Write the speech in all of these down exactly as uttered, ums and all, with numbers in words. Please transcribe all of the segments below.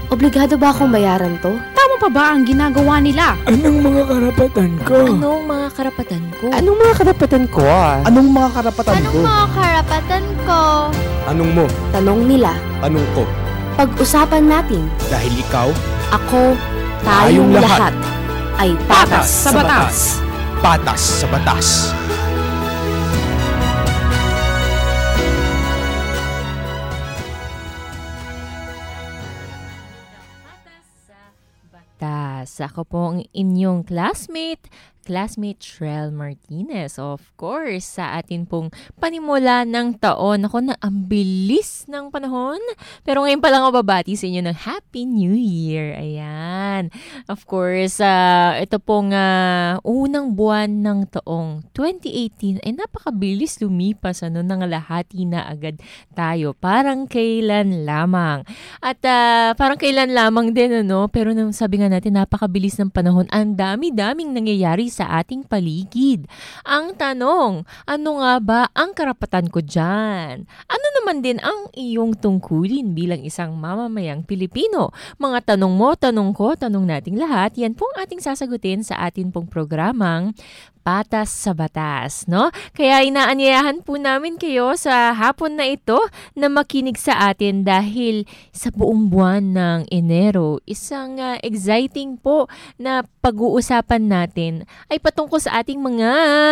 Obligado ba akong bayaran to? Tama pa ba ang ginagawa nila? Anong mga karapatan ko? Anong mga karapatan ko? Anong mga karapatan ko? Anong mga karapatan Anong ko? mga karapatan ko? Anong mo? Tanong nila. Anong ko? Pag-usapan natin. Dahil ikaw, Ako, Tayong tayong lahat lahat ay patas sa batas. patas sa batas. Tas, ako po ang inyong classmate, classmate Shrel Martinez. Of course, sa atin pong panimula ng taon. Ako na, ang bilis ng panahon. Pero ngayon pa lang ako babati sa inyo ng Happy New Year. Ayan. Of course, uh, ito pong uh, unang buwan ng taong twenty eighteen ay napakabilis lumipas. Ano, nangalahati na agad tayo. Parang kailan lamang. At uh, parang kailan lamang din, ano, pero nung sabi nga natin, napakabilis ng panahon. Ang dami-daming nangyayari sa ating paligid. Ang tanong, ano nga ba ang karapatan ko dyan? Ano naman din ang iyong tungkulin bilang isang mamamayang Pilipino? Mga tanong mo, tanong ko, tanong nating lahat, yan pong ating sasagutin sa atin pong programang Patas sa Batas, no? Kaya inaanyayahan po namin kayo sa hapon na ito na makinig sa atin dahil sa buong buwan ng Enero, isang uh, exciting po na pag-uusapan natin ay patungkol sa ating mga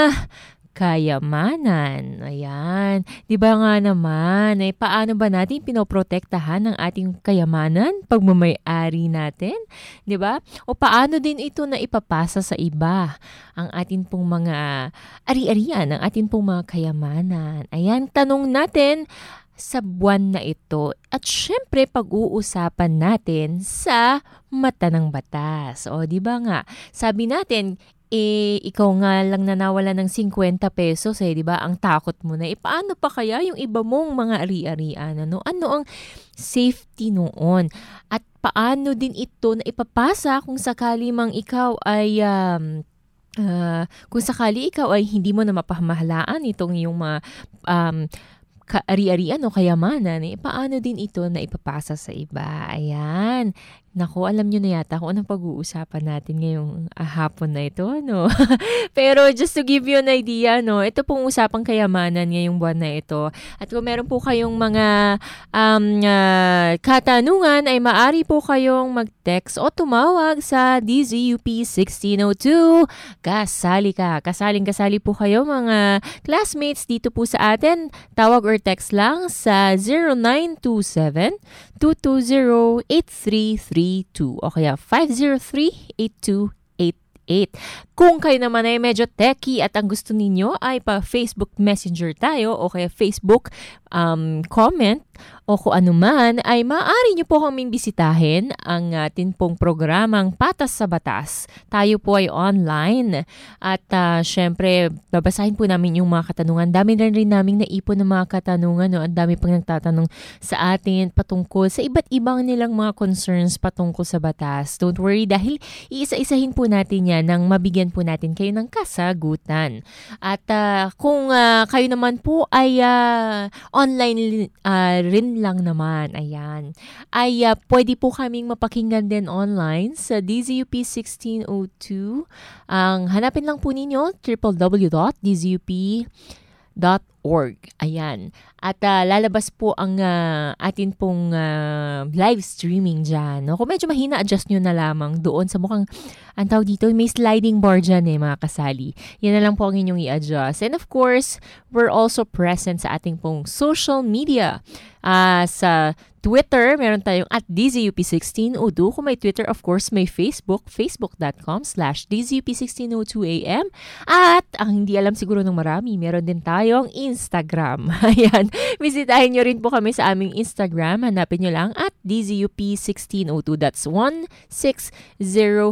kayamanan. Ayan. Di ba nga naman, ay paano ba natin pinoprotektahan ang ating kayamanan, pagmamay-ari natin? Di ba? O paano din ito na ipapasa sa iba ang atin pong mga ari-arian, ang atin pong mga kayamanan? Ayan, tanong natin sa buwan na ito. At syempre, pag-uusapan natin sa mata ng batas. O, di ba nga? Sabi natin, eh, ikaw nga lang nanawala ng fifty pesos, eh, di ba? Ang takot mo na. Eh, paano pa kaya yung iba mong mga ari-arian? Ano? Ano ang safety noon? At paano din ito na ipapasa kung sakali mang ikaw ay... Um, uh, kung sakali ikaw ay hindi mo na mapamahalaan itong yung mga... Um, kaari-arian o kayamanan, eh, paano din ito na ipapasa sa iba? Ayan. Naku, alam nyo na yata kung anong pag-uusapan natin ngayong ah, hapon na ito, no? Pero just to give you an idea, no, ito pong usapang kayamanan ngayong buwan na ito. At kung meron po kayong mga um, uh, katanungan, ay maaari po kayong mag-text o tumawag sa D Z U P sixteen oh two. Kasali ka. Kasaling-kasali po kayo mga classmates dito po sa atin. Tawag or text lang sa zero nine two seven, two two zero, eight three three two o kaya five zero three, eight two eight eight. Kung kayo naman ay medyo techie at ang gusto ninyo ay pa Facebook Messenger tayo o kaya Facebook um, comment o kung ano man, ay maaari nyo po kaming bisitahin ang atin pong programang Patas sa Batas. Tayo po ay online at uh, syempre babasahin po namin yung mga katanungan. Dami rin rin namin naipon ng mga katanungan. No? Ang dami pang nagtatanong sa atin patungkol sa iba't ibang nilang mga concerns patungkol sa batas. Don't worry dahil iisa-isahin po natin yan nang mabigyan po natin kayo ng kasagutan. At uh, kung uh, kayo naman po ay uh, online uh, rin lang naman, ayan, ay uh, pwede po kaming mapakinggan din online sa D Z U P sixteen oh two. Ang hanapin lang po ninyo, w w w dot d z u p dot org. Ayan. At uh, lalabas po ang uh, atin pong uh, live streaming dyan. No? Kung medyo mahina, adjust nyo na lamang doon sa mukhang, ang tawag dito, may sliding bar dyan eh, mga kasali. Yan na lang po ang inyong i-adjust. And of course, we're also present sa ating pong social media. Uh, sa Twitter, meron tayong at D Z U P sixteen oh two. Kung may Twitter, of course, may Facebook, facebook.com slash DZUP1602AM. At, ang hindi alam siguro ng marami, meron din tayong Instagram. Ayan. Visitahin nyo rin po kami sa aming Instagram. Hanapin nyo lang at D Z U P sixteen oh two. That's one six zero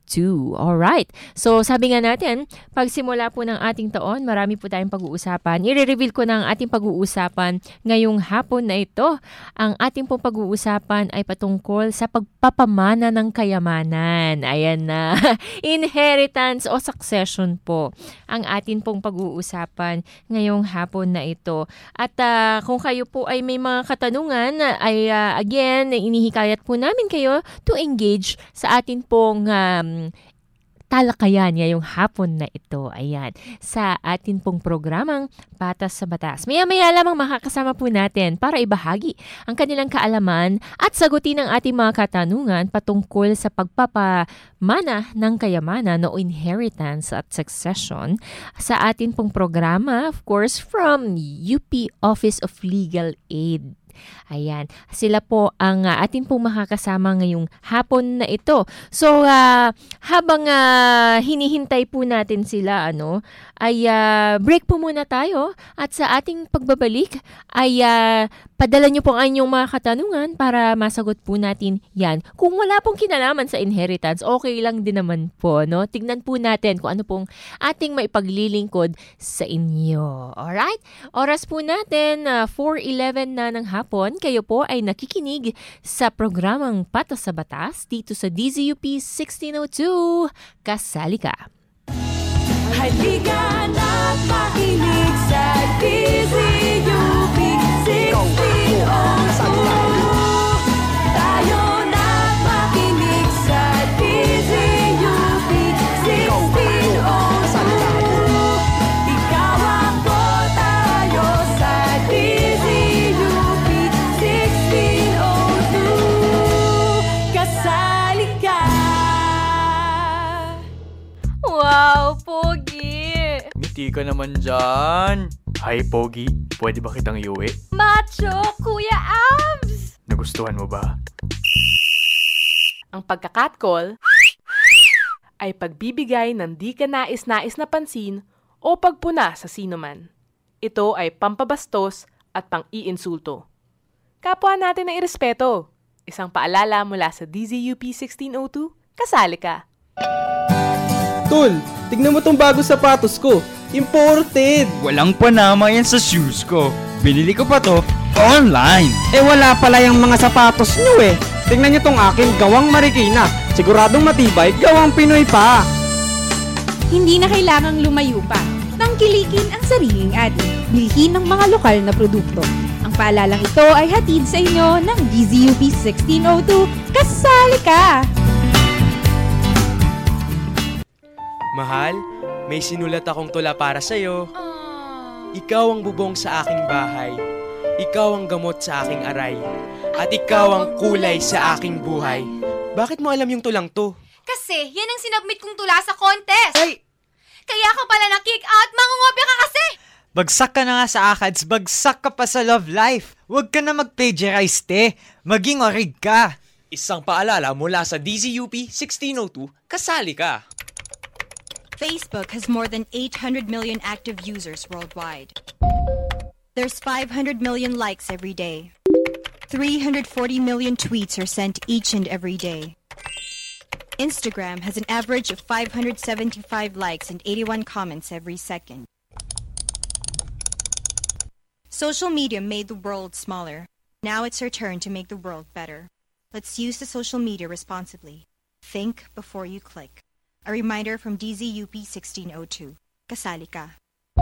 two. Alright. So, sabi nga natin, pagsimula po ng ating taon, marami po tayong pag-uusapan. I-reveal ko na ang ating pag-uusapan ngayong hapon na ito. Ang ating pong pag-uusapan ay patungkol sa pagpapamana ng kayamanan. Ayan na. Inheritance o succession po ang atin pong pag-uusapan ngayong hapon na ito. At uh, kung kayo po ay may mga katanungan, ay uh, again, inihikayat po namin kayo to engage sa atin pong um, talakayan ngayong hapon na ito. Ayan, sa atin pong programang Patas sa Batas. Maya-maya lamang makakasama po natin para ibahagi ang kanilang kaalaman at sagutin ang ating mga katanungan patungkol sa pagpapamana ng kayamanan o inheritance at succession sa atin pong programa, of course, from U P Office of Legal Aid. Ayan, sila po ang uh, atin pong makakasama ngayong hapon na ito. So, uh, habang uh, hinihintay po natin sila, ano, ay uh, break po muna tayo at sa ating pagbabalik ay uh, padala nyo po ang inyong mga katanungan para masagot po natin yan. Kung wala pong kinalaman sa inheritance, okay lang din naman po, no? Tignan po natin kung ano pong ating maipaglilingkod sa inyo. Alright? Oras po natin, uh, four eleven na ng hapon. Kayo po ay nakikinig sa programang Patas sa Batas dito sa D Z U P sixteen oh two. Kasali ka! Halika na't makinig sa D Z U P sixteen oh two. Tayo na't makinig sa D Z U P sixteen oh two. Ikaw ako, tayo sa D Z U P sixteen oh two. Kasali ka! Wow, Pogi! Ngiti ka naman dyan. Hi, Pogi. Pwede ba kitang iuwi? Macho, Kuya Abs! Nagustuhan mo ba? Ang pagkakatcall ay pagbibigay ng di ka nais-nais na pansin o pagpuna sa sino man. Ito ay pampabastos at pang-iinsulto. Kapwa natin ng irespeto. Isang paalala mula sa D Z U P sixteen oh two, kasali ka. Tol, tignan mo tong bago sapatos ko. Imported! Walang panama yan sa shoes ko. Binili ko pa to online. Eh wala pala yung mga sapatos nyo eh. Tingnan nyo tong akin, gawang Marikina. Siguradong matibay, gawang Pinoy pa. Hindi na kailangang lumayo pa. Tangkilikin ang sariling atin. Bilhin ng mga lokal na produkto. Ang paalalang ito ay hatid sa inyo ng D Z U P sixteen oh two. Kasali ka! Mahal, may sinulat akong tula para sa'yo. Ikaw ang bubong sa aking bahay. Ikaw ang gamot sa aking aray. At ikaw ang kulay sa aking buhay. Bakit mo alam yung tulang to? Kasi yan ang sinabmit kong tula sa contest. Ay! Kaya ka pala na-kick out, mangungopia ka kasi! Bagsak ka na nga sa ACADS, bagsak ka pa sa love life. Huwag ka na mag-plagiarize, te. Maging orig ka. Isang paalala mula sa D Z U P sixteen oh two, kasali ka. Facebook has more than eight hundred million active users worldwide. There's five hundred million likes every day. three hundred forty million tweets are sent each and every day. Instagram has an average of five hundred seventy-five likes and eighty-one comments every second. Social media made the world smaller. Now it's our turn to make the world better. Let's use the social media responsibly. Think before you click. A reminder from D Z U P sixteen oh two. Kasali ka.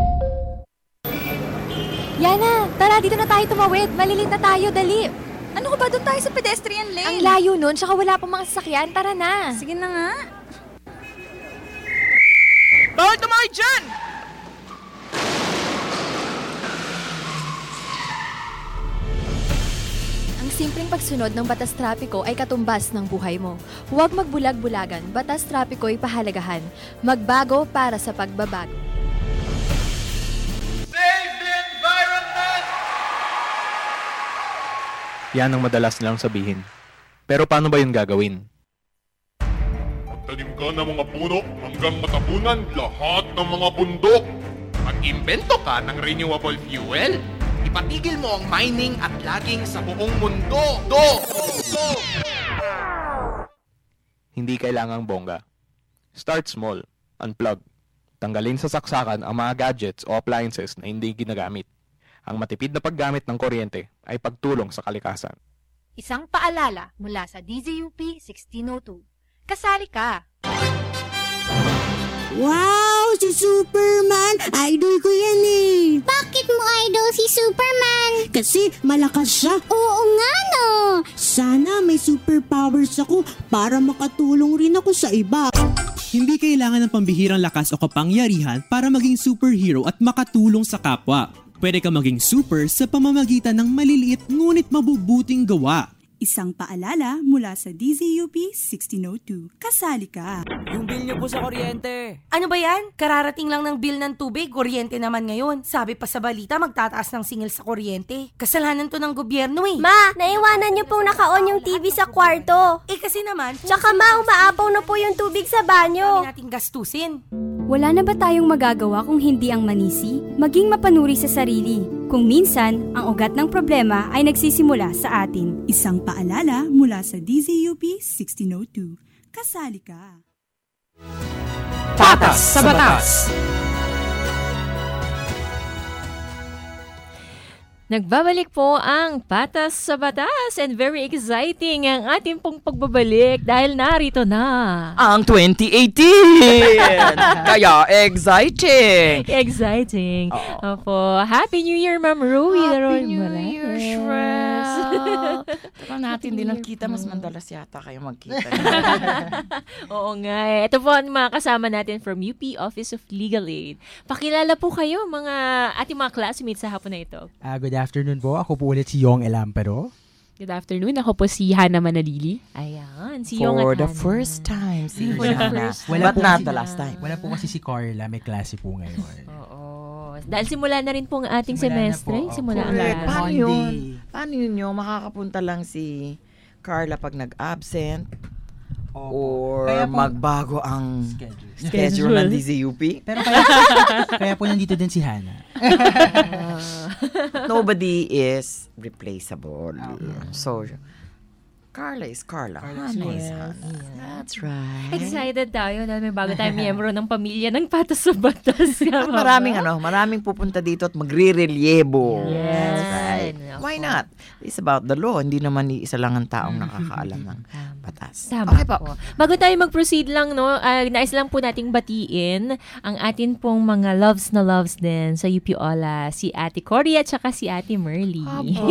Yana, tara dito na tayo tumawid. Malilit na tayo, dali. Ano ka ba doon tayo sa pedestrian lane? Ang layo nun, tsaka wala pang mga sasakyan. Tara na. Sige na nga. Bawal tumawid dyan! Ang simpleng pagsunod ng batas trapiko ay katumbas ng buhay mo. Huwag magbulag-bulagan, batas trapiko ay pahalagahan. Magbago para sa pagbabago. Save the environment! Yan ang madalas nilang sabihin. Pero paano ba yun gagawin? Magtanim ka ng mga puno hanggang matapunan lahat ng mga bundok. Mag-imbento ka ng renewable fuel. Ipatigil mo ang mining at logging sa buong mundo. Do! Do! Hindi kailangang bongga. Start small. Unplug. Tanggalin sa saksakan ang mga gadgets o appliances na hindi ginagamit. Ang matipid na paggamit ng kuryente ay pagtulong sa kalikasan. Isang paalala mula sa D Z U P sixteen oh two. Kasali ka! Wow! Si Superman! Idol ko yan eh! Bakit mo idol si Superman? Kasi malakas siya. Oo nga no! Sana may superpowers ako para makatulong rin ako sa iba. Hindi kailangan ng pambihirang lakas o kapangyarihan para maging superhero at makatulong sa kapwa. Pwede ka maging super sa pamamagitan ng maliliit ngunit mabubuting gawa. Isang paalala mula sa D Z U P sixteen oh two. Kasali ka! Yung bill niyo po sa kuryente. Ano ba yan? Kararating lang ng bill ng tubig, kuryente naman ngayon. Sabi pa sa balita, magtataas ng singil sa kuryente. Kasalanan to ng gobyerno eh. Ma, naiwanan niyo pong naka-on yung T V sa kwarto. Eh kasi naman... Tsaka ma, umaapaw na po yung tubig sa banyo. Hindi natin gastusin. Wala na ba tayong magagawa kung hindi ang manisi? Maging mapanuri sa sarili. Kung minsan, ang ugat ng problema ay nagsisimula sa atin. Isang paalala mula sa D Z U P sixteen oh two. Kasali ka! Patas sa Batas! Nagbabalik po ang Patas sa Batas and very exciting ang ating pong pagbabalik dahil narito na ang twenty eighteen! Kaya exciting! Exciting. Oh. Opo. Happy New Year, Ma'am Rui. Happy New Year, Shrel! Tara natin din ang kita. Mas mandalas yata kayo magkita. Oo nga eh. Ito po ang mga kasama natin from U P Office of Legal Aid. Pakilala po kayo mga ating mga classmates sa hapon na ito. Uh, good afternoon po. Ako po ulit si Yong Elampero. Good afternoon. Ako po si Hana Manalili. Ayan. Si For Yong at the Hana. first time. Si For the Hana. first But po not si- the last time. Wala po kasi si Carla. May klase po ngayon. Oo. Dahil simula na rin po ang ating Simula na semestre. po. Simula ang Correct. lahat. Paano yun? Paano yun yun? Makakapunta lang si Carla pag nag-absent or Kaya po- magbago ang schedule, Schedule. ng D Z U P? Pero kaya, kaya po nandito din si Hana. Nobody is replaceable. So, Carla is Carla. Hana is Hana. That's right. Excited tayo dahil may bago tayong miyembro ng pamilya ng Patas sa Batas. At maraming ano, maraming pupunta dito at magre-relyebo. Yes. That's right. Why not? It's about the law. Hindi naman isa lang ang taong nakakaalam ng batas. Tama okay po. Bago tayo mag-proceed lang, no, uh, nais lang po nating batiin ang atin pong mga loves na loves din sa U P Ola. Si Ate Cory at saka si Ate Merly.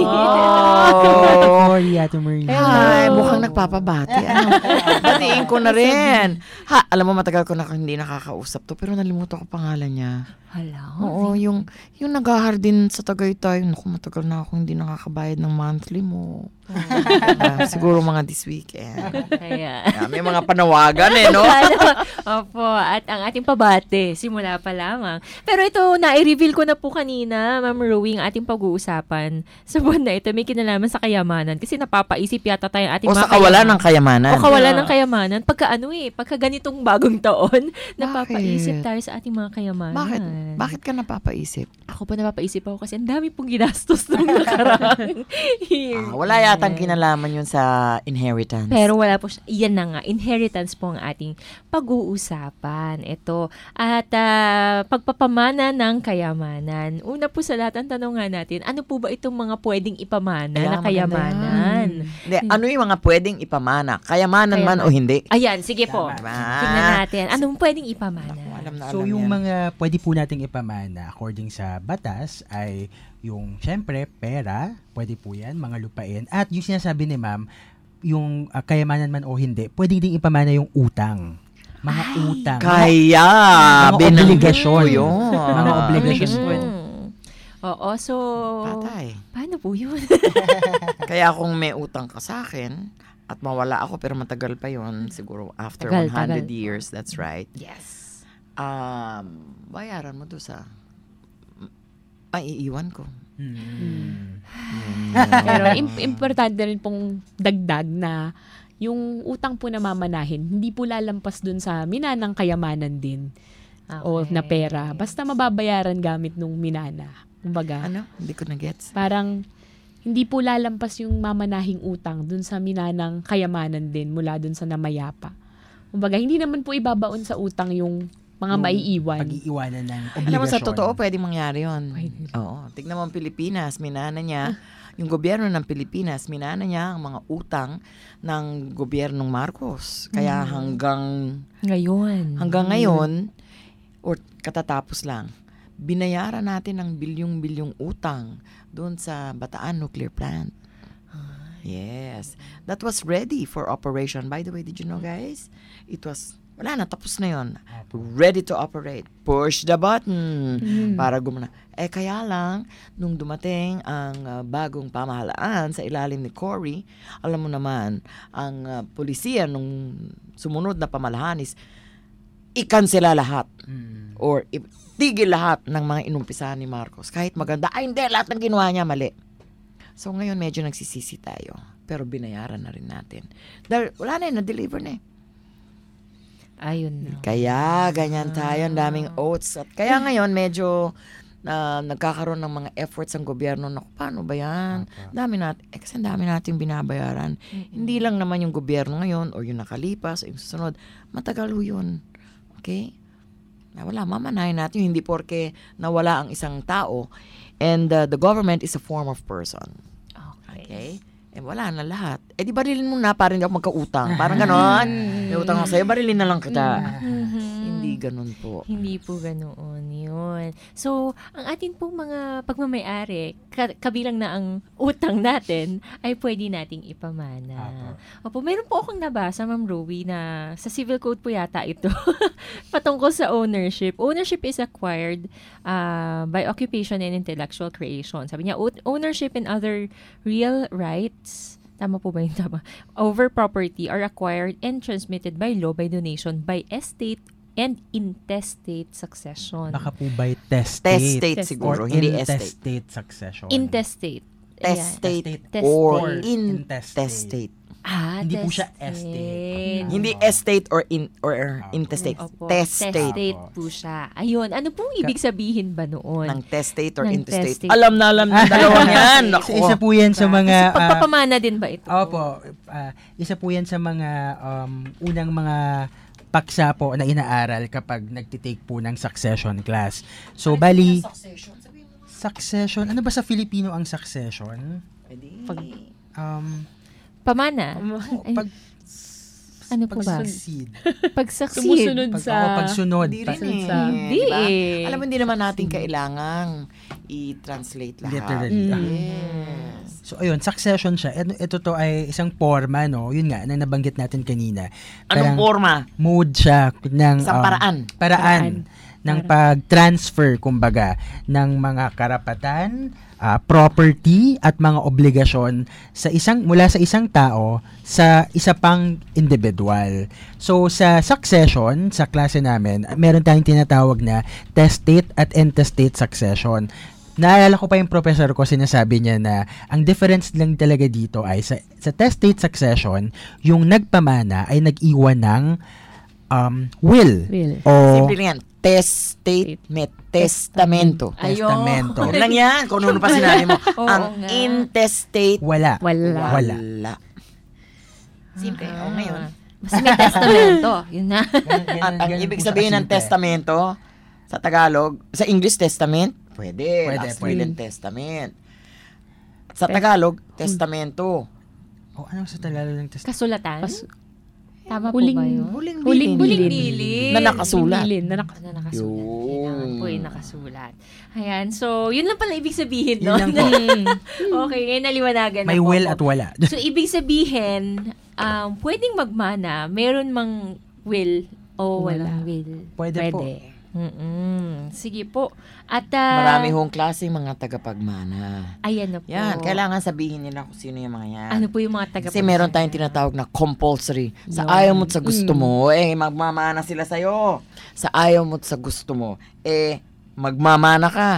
Oh! Sorry, Ate Merly. Ay, mukhang nagpapabati. Ano? Batiin ko na rin. Ha, alam mo, matagal ko na hindi nakakausap to, pero nalimutan ko pangalan niya. Hala. Oo, yung, yung nag-ahar din sa Tagaytay. Naku, matagal na ako hindi nakakabayad ng monthly mo. Uh, siguro mga this weekend. Kaya. Yeah, may mga panawagan eh, no? Opo, at ang ating pabate, simula pa lamang. Pero ito, na-reveal ko na po kanina, Ma'am Rowing, ating pag-uusapan sa buwan na ito, may kinalaman sa kayamanan. Kasi napapaisip yata tayo ating O mga sa kawalan ng kayamanan. O kawalan ng kayamanan. Pagka ano eh, pagka ganitong bagong taon, napapaisip tayo sa ating mga kayamanan. Bakit? Bakit ka napapaisip? Ako pa napapaisip ako kasi ang dami pong ginastos nung nakaraang year. Ah, wala yatang kinalaman yun sa inheritance. Pero wala po siya. Yan na nga. Inheritance po ang ating pag-uusapan. Ito. At uh, pagpapamana ng kayamanan. Una po sa lahat, ang tanong nga natin, ano po ba itong mga pwedeng ipamana Kaya na kayamanan? Hindi, ano yung mga pwedeng ipamana? Kayamanan man o hindi? Ayan, sige po. Diba? Tingnan natin. Anong pwedeng ipamana? Alam na, So alam yung yan. mga pwede po nating ipamana according sa batas ay yung syempre pera, pwede po yan, mga lupain. At yung sinasabi ni ma'am, yung uh, kayamanan man o hindi, pwede ding ipamana yung utang. Mga Ay, utang. Kaya, mga, mga binanggit obligasyon. ko yun. Mga obligasyon. Mm. Oo, so... Patay. Paano po yun? Kaya kung may utang ka sa akin, at mawala ako pero matagal pa yun, siguro after Tagal, one hundred tagal. years, that's right. Yes. Um, bayaran mo doon sa ay iiwan ko. Hmm. Pero im- importante rin pong dagdag na yung utang po na mamanahin, hindi po lalampas dun sa minanang kayamanan din. Okay. O na pera. Basta mababayaran gamit nung minana. Kumbaga. Ano? Hindi ko na-gets. Parang hindi po lalampas yung mamanahing utang dun sa minanang kayamanan din mula dun sa namayapa. Kumbaga, hindi naman po ibabaon sa utang yung mga maiiwan. Pag-iiwanan ng obligasyon. Alam mo, sa totoo, pwede mangyari yun. Oo. Tignan mo ang Pilipinas, minana niya, yung gobyerno ng Pilipinas, minana niya ang mga utang ng gobyernong Marcos. Kaya Mm. hanggang Ngayon. hanggang ngayon, or katatapos lang, binayaran natin ng bilyong-bilyong utang doon sa Bataan Nuclear Plant. Yes. That was ready for operation. By the way, did you know, guys? It was, wala na, tapos na yun. Ready to operate. Push the button Mm. para gumana. Eh, kaya lang, nung dumating ang uh, bagong pamahalaan sa ilalim ni Cory, alam mo naman, ang uh, polisiya nung sumunod na pamalahan is ikansela lahat. Or itigil lahat ng mga inumpisahan ni Marcos. Kahit maganda, ay hindi, lahat ng ginawa niya mali. So ngayon medyo nagsisisi tayo. Pero binayaran na rin natin. Dahil wala na yun, na-deliver na eh. Ayun na. Kaya ganyan tayo, ang daming oats. At kaya ngayon medyo na nagkakaroon ng mga efforts ang gobyerno na paano ba yan? Dami natin, eh, kasi dami nating binabayaran. Hindi lang naman yung gobyerno ngayon o yung nakalipas o yung susunod. Matagal ho yun. Okay? Na wala, mamanahin natin. Hindi porke nawala ang isang tao. And uh, the government is a form of person. Okay? Eh, wala na lahat. Eh, di barilin mo na para hindi ako magkautang. Parang ganon. May utang ako sa'yo, barilin na lang kita. Hindi ganon po. Hindi po ganoon yun. So, ang atin pong mga pagmamayari, ka- kabilang na ang utang natin, ay pwede nating ipamana. Opo, meron po akong nabasa, Ma'am Rowie, na sa civil code po yata ito, patungkol sa ownership. Ownership is acquired uh, by occupation and intellectual creation. Sabi niya, "O- ownership and other real rights, tama po ba yun? Tama. Over property are acquired and transmitted by law by donation by estate and intestate succession." Baka po by testate. Testate siguro, hindi estate. Intestate succession. Intestate. Testate Testate or or intestate. Ah, Hindi po siya testate. estate. Hindi estate or in or intestate. Opo, Testate. testate po siya. Ayun, ano pong ibig sabihin ba noon? Ng testate or Ng intestate. testate. Alam na alam ng dalawang yan. Isa, isa po yan sa mga... Kasi pagpapamana din ba ito? Opo. ah, isa po yan sa mga um, unang mga paksa po na inaaral kapag nagtitake po ng succession class. So, bali... Succession? Ano ba sa Filipino ang succession? Pag, um, pamana? Pag, ano po ba? Pag-succeed. Pag-succeed. Sumusunod Pag, sa... oo, pagsunod. Hindi Pag- rin eh. Hindi Diba? eh. Alam mo, hindi naman natin kailangang i-translate lahat. Literally. Yes. So, ayun, succession siya. Ito, ito to ay isang forma, no? Yun nga, na nabanggit natin kanina. Anong forma? Mode siya ng... Isang um, paraan. Paraan. Ng pag-transfer, kumbaga, ng mga karapatan, ah, property, at mga obligasyon sa isang mula sa isang tao sa isa pang individual. So, sa succession, sa klase namin, meron tayong tinatawag na testate at intestate succession. Naalala ko pa yung professor ko, sinasabi niya na ang difference lang talaga dito ay sa, sa testate succession, yung nagpamana ay nag-iwan ng um, will. Will. O, Simple yan. Testatement. Testamento. Testamento. Yun lang yan. Kung ano pa sinabi mo. Oo Ang nga. intestate. Wala. Wala. Wala. Wala. Simple. O ngayon. Basta may testamento. Yun na. At ang ibig sabihin ng testamento, sa Tagalog, sa English testament, pwede. Pwede, Last pwede. will and testament. Sa Tagalog, testamento. O, ano sa Tagalog ng testamento? Kasulatan? Tama Huling- po ba yun? Huling Huling bilin. bilin. Na nakasulat. Bilin, na nak- Na nakasulat. Kailangan po yung nakasulat. Ayan. So, yun lang pala ibig sabihin, Yun no? lang po. Okay, ngayon naliwanagan na May po will ako. at wala. So, ibig sabihin, um, pwedeng magmana, meron mang will o walang will. Pwede po. Mm-mm. Sige po. At, uh, Marami hong klaseng mga tagapagmana. ayan na po. Yan, kailangan sabihin nila kung sino yung mga yan. Ano po yung mga taga Kasi meron tayong tinatawag na compulsory. Sa Yun. ayaw mo't sa gusto Mm. mo, eh, magmamana sila sa'yo. Sa ayaw mo't sa gusto mo, eh, magmamana ka.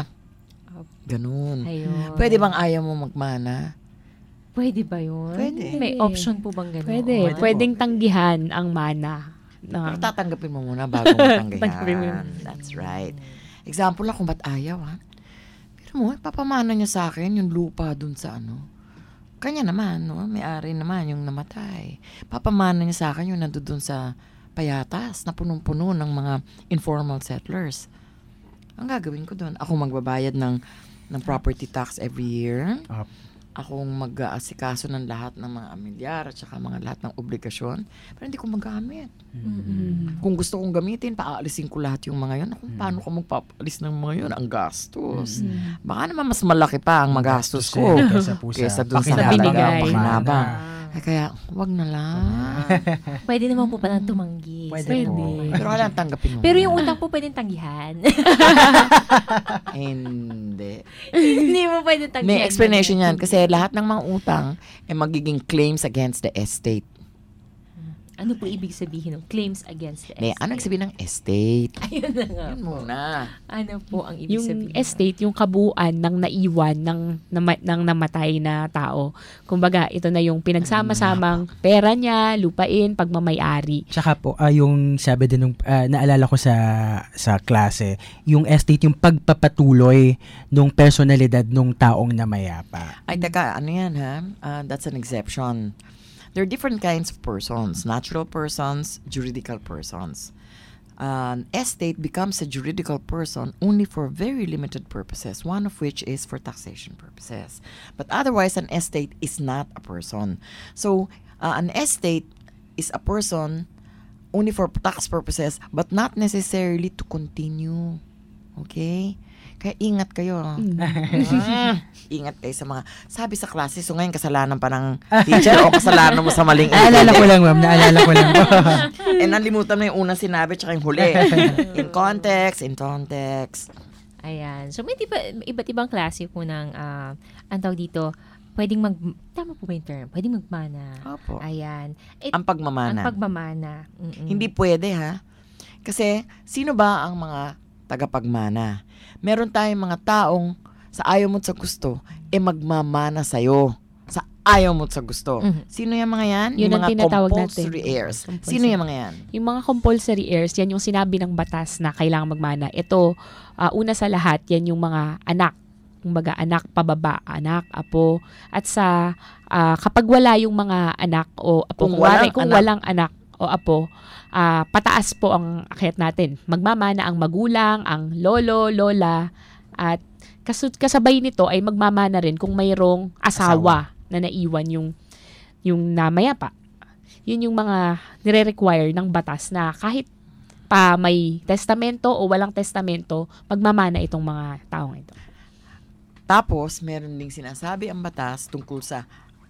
Ganun. Ayun. Pwede bang ayaw mo magmana? Pwede ba yun? Pwede. May option po bang gano'n? Pwede. Pwede po. Pwedeng tanggihan ang mana. Na, Pero tatanggapin mo muna bago mo Tanggapin mo. tanggayan. That's right. Example lang kung ba't ayaw, ha? Pero mo, papamana niya sa akin yung lupa dun sa ano. Kanya naman, no? May-ari naman yung namatay. Papamana niya sa akin yung nandun dun sa payatas na punong-puno ng mga informal settlers. Ang gagawin ko doon, ako magbabayad ng, ng property tax every year. Up. Akong mag-aasikaso ng lahat ng mga amilyar at saka mga lahat ng obligasyon. Pero hindi ko magamit. Mm-hmm. Kung gusto kong gamitin, paaalisin ko lahat yung mga yun. Kung paano ko magpapaalis ng mga yun? Ang gastos. Mm-hmm. Baka naman mas malaki pa ang magastos ko Kesa po sa kesa dun sa pakinabang. halagang pakinabang. Pakinabang. Ay, kaya, wag na lang. Pwede naman po palang tumanggi. Pwede po. Pero kailangan tanggapin mo. Pero yung utang po pwedeng tanggihan. Hindi. Hindi mo pwedeng tanggihan. May explanation yan. Kasi lahat ng mga utang ay magiging claims against the estate. Ano po ibig sabihin ng claims against the May, estate? ano ibig sabihin ng estate? Ayun na nga. Yun muna. Ano po ang ibig Yung sabihin? estate, yung kabuuan ng naiwan ng, nama- ng namatay na tao. Kumbaga, ito na yung pinagsama-samang pera niya, lupain, pagmamayari. Tsaka po, ah, yung sabi din nung, ah, naalala ko sa sa klase, yung estate, yung pagpapatuloy ng personalidad ng taong namayapa. Ay, teka, ano yan ha? Uh, that's an exception. There are different kinds of persons. Natural persons, juridical persons. An estate becomes a juridical person only for very limited purposes, one of which is for taxation purposes. But otherwise, an estate is not a person. So, uh, an estate is a person only for tax purposes, but not necessarily to continue. Okay? Kaya ingat kayo. Mm. Ah, ingat kayo sa mga, sabi sa klase, so ngayon kasalanan pa ng teacher o kasalanan mo sa maling Naalala ko lang, ma'am. Naalala ko lang. Eh, nalimutan mo yung unang sinabi tsaka yung huli. In context, in context. Ayan. So, may diba, iba't ibang klase po ng, uh, ang tawag dito, pwedeng mag, tama po ba yung term? Pwedeng magmana. Opo. Ayan. It, Ang pagmamana. Ang pagmamana. Mm-mm. Hindi pwede, ha? Kasi, sino ba ang mga tagapagmana? Meron tayong mga taong sa ayaw mo't sa gusto, eh magmamana sa'yo. Sa ayaw mo't sa gusto. Mhm. Sino yung mga yan? Yun yung ang mga tinatawag compulsory natin. heirs. Compulsory. Sino yung mga yan? Yung mga compulsory heirs, yan yung sinabi ng batas na kailangan magmana. Ito, uh, una sa lahat, yan yung mga anak. Kumbaga, anak, pababa, anak, apo. At sa, uh, kapag wala yung mga anak o apo, Kung kung, wari, walang kung anak. walang anak o apo, uh, pataas po ang akyat natin. Magmamana ang magulang, ang lolo, lola, at kas- kasabay nito ay magmamana rin kung mayroong asawa, asawa. na naiwan yung, yung namayapa. Yun yung mga nire-require ng batas na kahit pa may testamento o walang testamento, magmamana itong mga taong ito. Tapos, meron ding sinasabi ang batas tungkol sa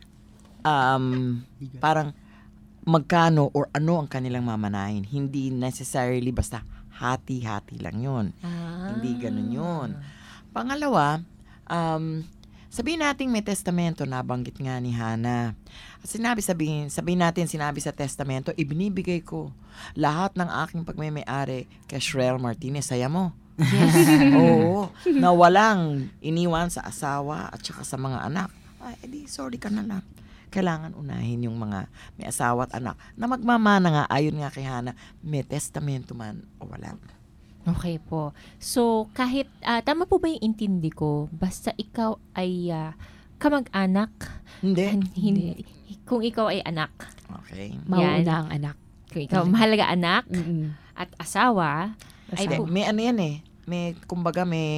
um, parang magkano or ano ang kanilang mamanahin. Hindi necessarily basta hati-hati lang yun. Ah. Hindi ganun yun. Pangalawa, um, sabihin natin may testamento, nabanggit nga ni Hana. Sinabi, sabihin, sabihin natin, sinabi sa testamento, ibinibigay ko lahat ng aking pagmamay-ari kay Shrel Martinez. Saya mo. Yes. Oo. Na walang iniwan sa asawa at saka sa mga anak. Ay, edi, sorry ka na lang. Kailangan unahin yung mga may asawa at anak na magmamana nga, ayon nga kay Hana, may testamento man o wala. Okay po. So, kahit, uh, tama po ba yung intindi ko? Basta ikaw ay uh, kamag-anak? Hindi. hindi. Kung ikaw ay anak. Okay. Mauna ang anak. Kung ikaw mahalaga anak mm-hmm. at asawa, ay Hindi, po, may ano yan eh. May, kumbaga may...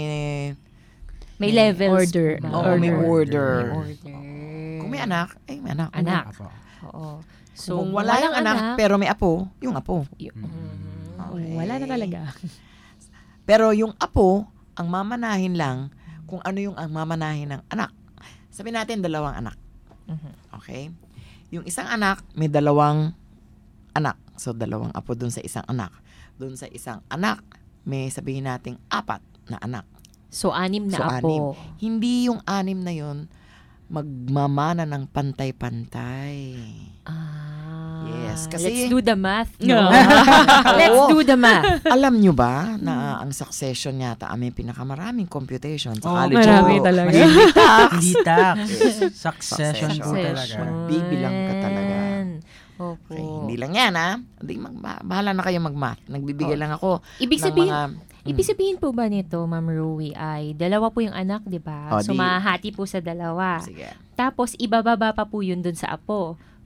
may levels. Order. Oo, order. may order. May order. Kung may anak, ay may anak. Anak. Apo. Oo. So, kung wala yung anak, anak, pero may apo, yung apo. Y- okay. Wala na talaga. Pero yung apo, ang mamanahin lang kung ano yung ang mamanahin ng anak. Sabihin natin, dalawang anak. Mm-hmm. Okay? Yung isang anak, may dalawang anak. So, dalawang apo dun sa isang anak. Dun sa isang anak, may sabihin nating apat na anak. So, anim na so, apo. Anim. Hindi yung anim na yun magmamana ng pantay-pantay. Ah, yes. Kasi, let's do the math. No. Let's do the math. Alam nyo ba na ang succession yata ay may pinakamaraming computation sa Oh, college? marami oh, talaga. Hindi tax. Hindi tax. Yes. Succession po talaga. Bibilang ka talaga. Opo. Okay, hindi lang yan, ha? Hindi, mag- bahala na kayo mag-math. Nagbibigay Oh. lang ako Ibig ng sabihin, mga... Ibig sabihin po ba nito, Ma'am Rui, ay dalawa po yung anak, di ba? Oh, so, di- mahati po sa dalawa. Sige. Tapos, ibababa pa po yun dun sa apo.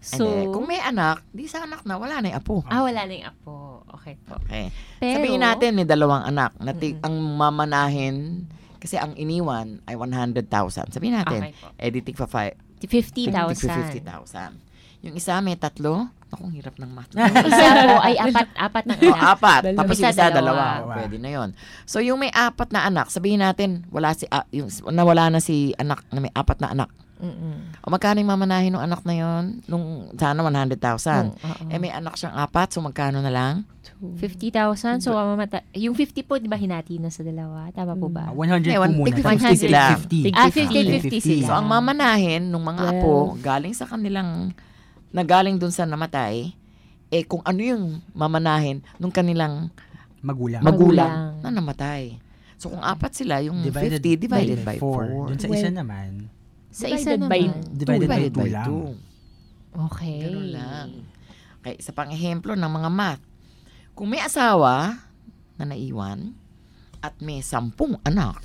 So, Hindi. Kung may anak, di sa anak na, wala na yung apo. Ah, wala na yung apo. Okay po. Okay. Pero, Sabihin natin, may dalawang anak. Na ti- ang mamanahin, kasi ang iniwan ay one hundred thousand. Sabihin natin, Okay po. editing pa five. fifty thousand. fifty thousand. Yung isa may tatlo. Akong hirap ng math. Yung isa po ay apat, apat na O, anak. apat. Dalawa. Tapos yung Isa, isa, dalawa. dalawa. Pwede na yon. So, yung may apat na anak, sabihin natin, wala si, ah, yung, nawala na si anak na may apat na anak. Mm-mm. O magkano yung mamanahin ng anak na yon? Nung, sana one hundred thousand. Oh, oo. Eh, may anak siyang apat, so magkano na lang? fifty thousand. So, mamamata- yung fifty po, di ba hinati na sa dalawa? Tama po ba? one hundred Eh, po one- muna. tig- Tapos fifty sila. fifty. Ah, fifty fifty sila. So, ang mamanahin ng mga Well. apo, galing sa kanilang, na galing dun sa namatay, eh kung ano yung mamanahin nung kanilang Magulang. magulang, na namatay. So, kung apat sila, yung Divided fifty divided by by four. four. Dun sa isa naman, Sa isa Divided naman. by divided by Divided two by lang. two. Okay. Ganun lang. Okay, sa pang-ehemplo ng mga math. Kung may asawa na naiwan at may sampung anak,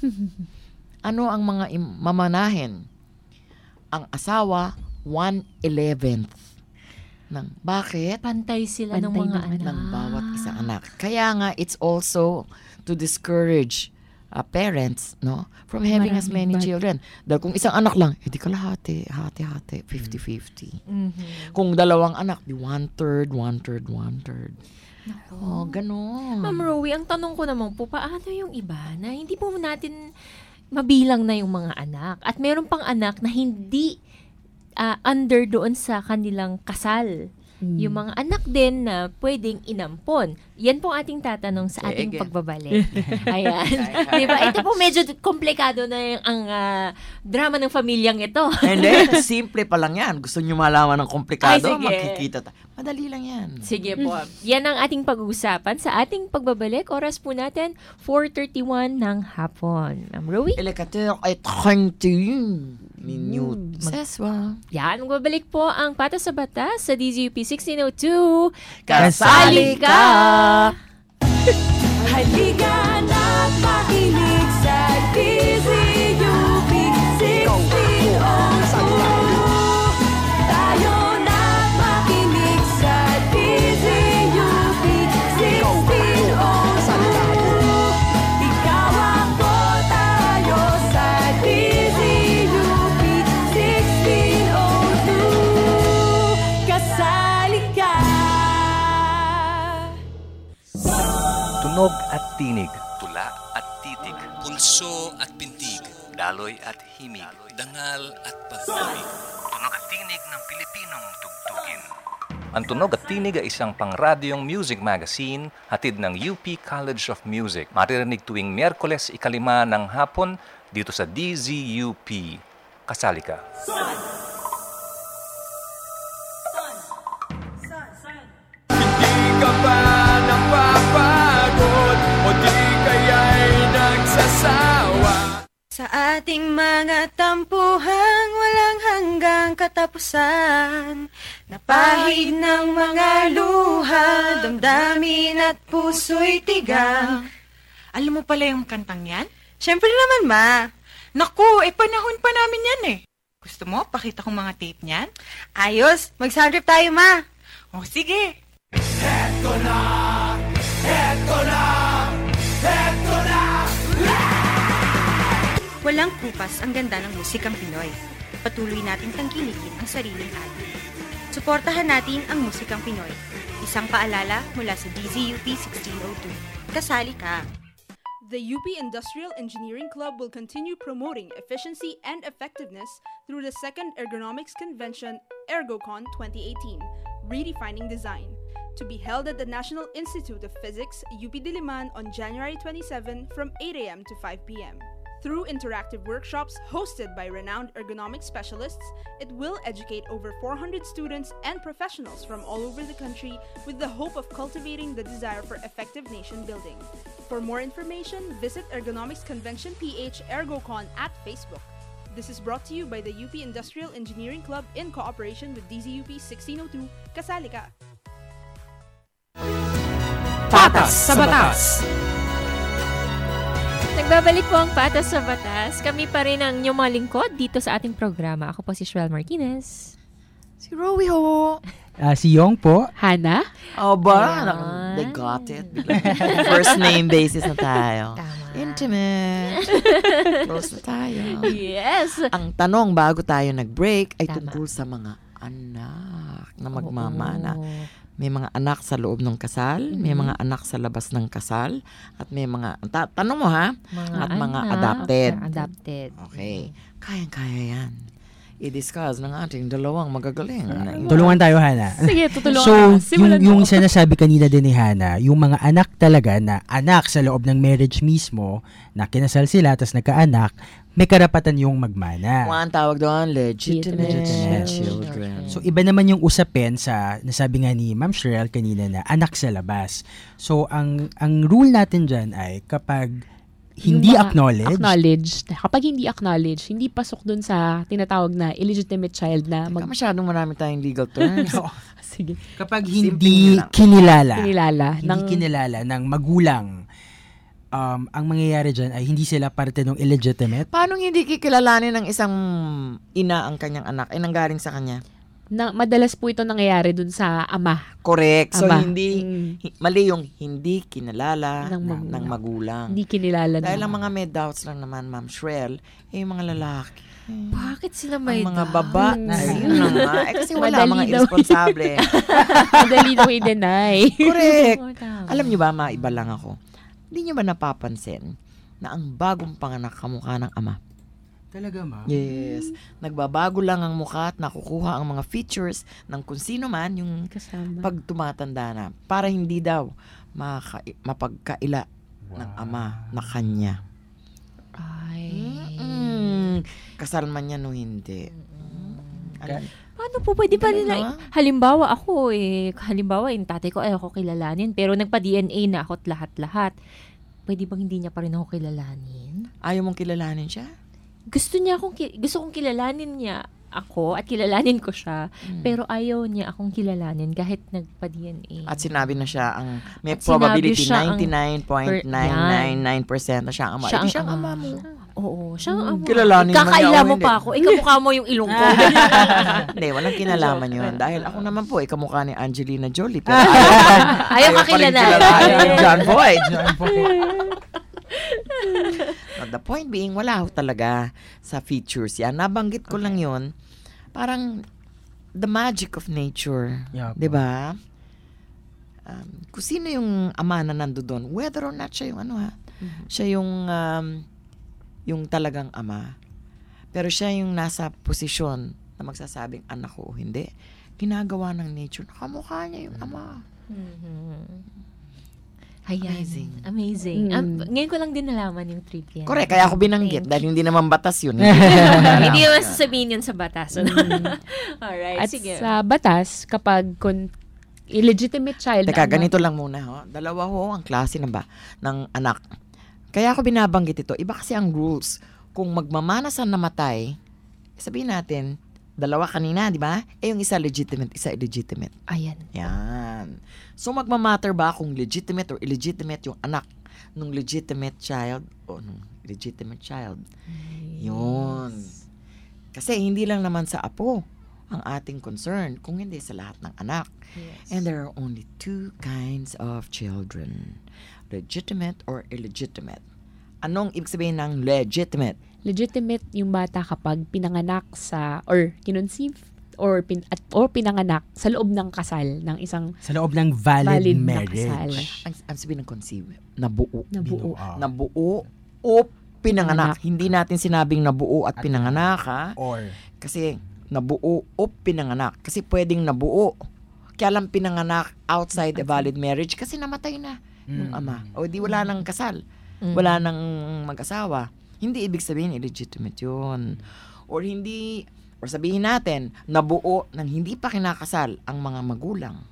ano ang mga im- mamanahin? Ang asawa, one eleventh. Ng, bakit? Pantay sila ng Pantay mga ng, anak. ng bawat isang anak. Kaya nga, it's also to discourage uh, parents, no, from having as many Maraming children. Dahil kung isang anak lang, edi kalahati, hati-hati, fifty-fifty. Mhm. Kung dalawang anak, di one-third, one-third, one-third. Oh, ganon. Ma'am Rowie, ang tanong ko naman po, paano yung iba na hindi po natin mabilang na yung mga anak? At meron pang anak na hindi ah, under doon sa kanilang kasal. Yung mga anak din na pwedeng inampon. Yan po ating tatanong sa ating Sige. pagbabalik. Ayan. Diba? Ito po medyo komplikado na yung ang ah, drama ng pamilyang ito. Hindi, simple pa lang yan. Gusto nyo malaman ng komplikado, Ay, sige. makikita ta. Madali lang yan. Sige po. Yan ang ating pag-uusapan sa ating pagbabalik. Oras po natin, four thirty-one ng hapon. Ma'am Rowie? Elekateur ay trente minutes. Seswa. Yan, magbabalik po ang Patas sa Batas sa D Z U P sixteen oh two. Kasali ka! Halika na't makinig sa D Z U P sixteen oh two. Tayo na't makinig sa D Z U P sixteen oh two. Ikaw ako, tayo sa D Z U P sixteen oh two. Kasali ka! Tunog at tinig. Tula at titig. Pulso at pintig. Daloy at himig. Dangal at pag-ibig. Tunog at tinig ng Pilipinong tugtugin. Ang Tunog at Tinig ay isang pang-radyong music magazine hatid ng U P College of Music. Maririnig tuwing Miyerkules ikalima ng hapon dito sa D Z U P. Kasali ka. Di ka ba napapagod o di kaya'y nagsasawa? Sa ating mga tampuhan, walang hanggang katapusan. Napahid ng mga luha, damdamin at puso'y tigang. Alam mo pala yung kantang yan? Siyempre naman, ma. Naku, eh panahon pa namin yan eh. Gusto mo, pakita kong mga tape niyan? Ayos, mag-soundtrip tayo, ma. O sige. Eto na! Eto na! Eto na! Walang kupas ang ganda ng musikang Pinoy. Patuloy nating tangkilikin ang sariling atin. Suportahan natin ang musikang Pinoy. Isang paalala mula sa D Z U P sixteen oh two. Kasali ka! The U P Industrial Engineering Club will continue promoting efficiency and effectiveness through the second Ergonomics Convention, ErgoCon twenty eighteen, Redefining Design, to be held at the National Institute of Physics, U P Diliman on January twenty-seventh from eight a.m. to five p.m. Through interactive workshops hosted by renowned ergonomic specialists, it will educate over four hundred students and professionals from all over the country with the hope of cultivating the desire for effective nation building. For more information, visit Ergonomics Convention P H ErgoCon at Facebook. This is brought to you by the U P Industrial Engineering Club in cooperation with D Z U P sixteen oh two. Kasali ka! Patas sa Batas. Nagbabalik po ang Patas sa Batas. Kami pa rin ang inyong mga lingkod dito sa ating programa. Ako po si Shrel Martinez. Si Rowie ho. Uh, si Yong po. Hana. Oh, ba? They got it. First name basis na tayo. Tama. Intimate. Close na tayo. Yes. Ang tanong bago tayo nag-break ay Tama. tungkol sa mga anak na magmamana. Oo. May mga anak sa loob ng kasal, mm-hmm. may mga anak sa labas ng kasal, at may mga, ta- tanong mo ha, mga at mga anak, adopted. Adopted. Okay. Kayang-kaya yan. I-discuss ng ating dalawang magagaling. Uh, tulungan tayo, Hana. Sige, tutulungan so, na. So, yung, yung sinasabi kanina din ni Hana, yung mga anak talaga na anak sa loob ng marriage mismo, na kinasal sila, tapos nagkaanak, may karapatan yung magmana. Kung ang tawag doon, legitimate, legitimate children. So, iba naman yung usapin sa, nasabi nga ni Ma'am Sherelle kanina na anak sa labas. So, ang ang rule natin dyan ay kapag hindi acknowledged. Acknowledged. Kapag hindi acknowledged, hindi pasok dun sa tinatawag na illegitimate child na mag... masyadong marami tayong legal terms. Sige. Kapag hindi kinilala. Kinilala. Hindi ng, kinilala ng magulang. Um, ang mangyayari dyan ay hindi sila parte ng illegitimate. Paano hindi kikilalanin ng isang ina ang kanyang anak ay nanggaling sa kanya? Na, madalas po ito nangyayari dun sa ama. Correct. So, ama. hindi, mm. mali yung hindi kinalala ng magulang. Ng magulang. Hindi kinilala. Dahil ng ang mga may doubts lang naman, Ma'am Sherelle, eh, yung mga lalaki. Bakit sila may ang mga doubts? baba, ay, yun lang nga. Eh, kasi wala Madali mga irresponsable. Madali daw i-deny. Correct. Alam niyo ba, maiba lang ako. Hindi niyo ba napapansin na ang bagong panganak kamukha ng ama? Talaga, ma? Yes. Nagbabago lang ang mukha at nakukuha ang mga features ng kung sino man yung kasama pag tumatanda na. Para hindi daw maka- mapagkaila wow. ng ama na kanya. Ay. Mm-mm. Kasal man yan o hindi. Ano? Paano po pwede pa rin na, halimbawa ako eh, halimbawa yung tatay ko ay ako kilalanin, pero nagpa-D N A na ako at lahat-lahat. Pwede bang hindi niya pa rin ako kilalanin? Ayaw mong kilalanin siya? Gusto niya akong, gusto kong kilalanin niya ako at kilalanin ko siya, hmm. pero ayaw niya akong kilalanin kahit nagpa-D N A. At sinabi na siya ang may at probability ninety-nine point nine nine nine percent na siya ang ama. Siya ang, siya ang ama mo. Oo, siya ang ama. Kilalanin mo Kakaila mo pa ako. Ikamukha mo yung ilong ko. Hindi, walang kinalaman yun. Dahil ako naman po, ikamukha ni Angelina Jolie. Pero ayaw, ayaw kakilalanin. John Boyd. John Boyd. The point being, wala ho talaga sa features yan. Nabanggit ko okay. lang yun. Parang the magic of nature. Yeah, diba? Um, kung sino yung ama na nando doon, whether or not siya yung ano ha, mm-hmm. siya yung um, yung talagang ama. Pero siya yung nasa posisyon na magsasabing anak ko o hindi. Ginagawa ng nature. Nakamukha niya yung ama. Mm-hmm. Ayan. Amazing. Amazing. Mm. Um, ngayon ko lang din nalaman yung trivia. Correct. Kaya ako binanggit dahil hindi naman batas yun. Hindi naman sasabihin yun sa batas. Alright. At sige. sa batas, kapag kun- illegitimate child. Teka, ganito lang muna. Ho. Dalawa ho ang klase na ba ng anak. Kaya ako binabanggit ito. Iba kasi ang rules. Kung magmamana sa namatay, sabihin natin, dalawa kanina, di ba? Eh, yung isa legitimate, isa illegitimate. Ayan. Yan. So, magmamatter ba kung legitimate or illegitimate yung anak nung legitimate child o nung illegitimate child? Yes. Yun. Kasi hindi lang naman sa apo ang ating concern, kung hindi sa lahat ng anak. Yes. And there are only two kinds of children. Legitimate or illegitimate. Anong ibig sabihin ng legitimate? Legitimate yung bata kapag pinanganak sa or kinunceive or pin at or pinanganak sa loob ng kasal ng isang sa loob ng valid, valid marriage. Ang, ang sabihin ng conceive, nabuo. Nabuo. Binuo. Nabuo o pinanganak. Pinanganak. Hindi natin sinabing nabuo at, at pinanganak ha. Or kasi nabuo o pinanganak. Kasi pwedeng nabuo. Kaya lang pinanganak outside a valid marriage kasi namatay na mm. yung ama. O di wala nang kasal. Mm. Wala nang mag-asawa. Hindi ibig sabihin illegitimate yun. Or hindi, or sabihin natin, nabuo nang hindi pa kinakasal ang mga magulang.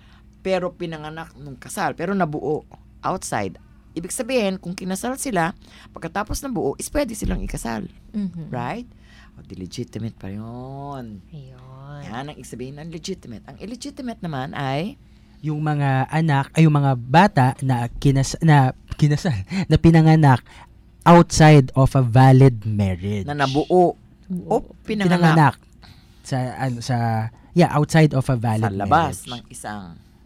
Pero pinanganak nung kasal, pero nabuo outside. Ibig sabihin, kung kinasal sila, pagkatapos nabuo, is pwede silang ikasal. Mm-hmm. Right? O, di legitimate pa yun. Ayun. Yan ang ibig sabihin ng legitimate. Ang illegitimate naman ay yung mga anak, ay yung mga bata na kinas na kinasal, na pinanganak outside of a valid marriage. Na nabuo o pinanganak. pinanganak sa ano sa yeah, outside of a valid sa labas marriage. ng isang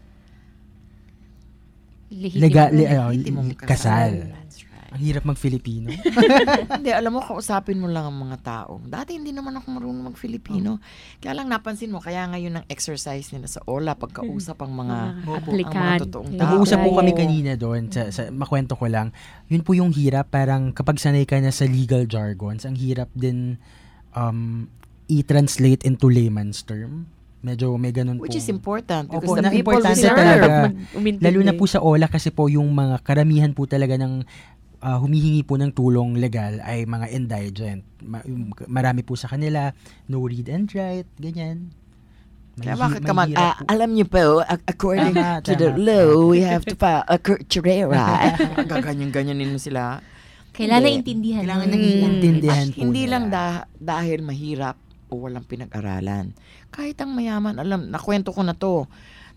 Lega, le, uh, lehitimong kasal. kasal. That's right. Ang hirap mag-Filipino. Hindi, alam mo, kausapin mo lang ang mga tao. Dati hindi naman ako marunong mag-Filipino. Kaya lang napansin mo, kaya ngayon ang exercise nila sa O L A, pagkausap ang mga, Mga ang mga totoong tao. Nag-uusap po kami kanina doon, sa, sa, makwento ko lang, yun po yung hirap, parang kapag sanay ka na sa legal jargons, ang hirap din um, i-translate into layman's term. Medyo may ganun po. Which is important because Opo, the na people importante deserve. talaga, lalo na po sa O L A kasi po yung mga karamihan po talaga ng uh, humihingi po ng tulong legal ay mga indigent. Ma- marami po sa kanila, no read and write, ganyan. May Kaya hi- bakit may ka mag, hirap ah, po. alam niyo po, ac- according Tama, to the tama. law, we have to file a curturera. Gaganyan-ganyanin mo sila. Kailangan Hindi. intindihan. Kailangan mo. nag-iintindihan At po hindi nila. lang dah- dahil mahirap o walang pinag-aralan. Kahit ang mayaman, alam, nakwento ko na to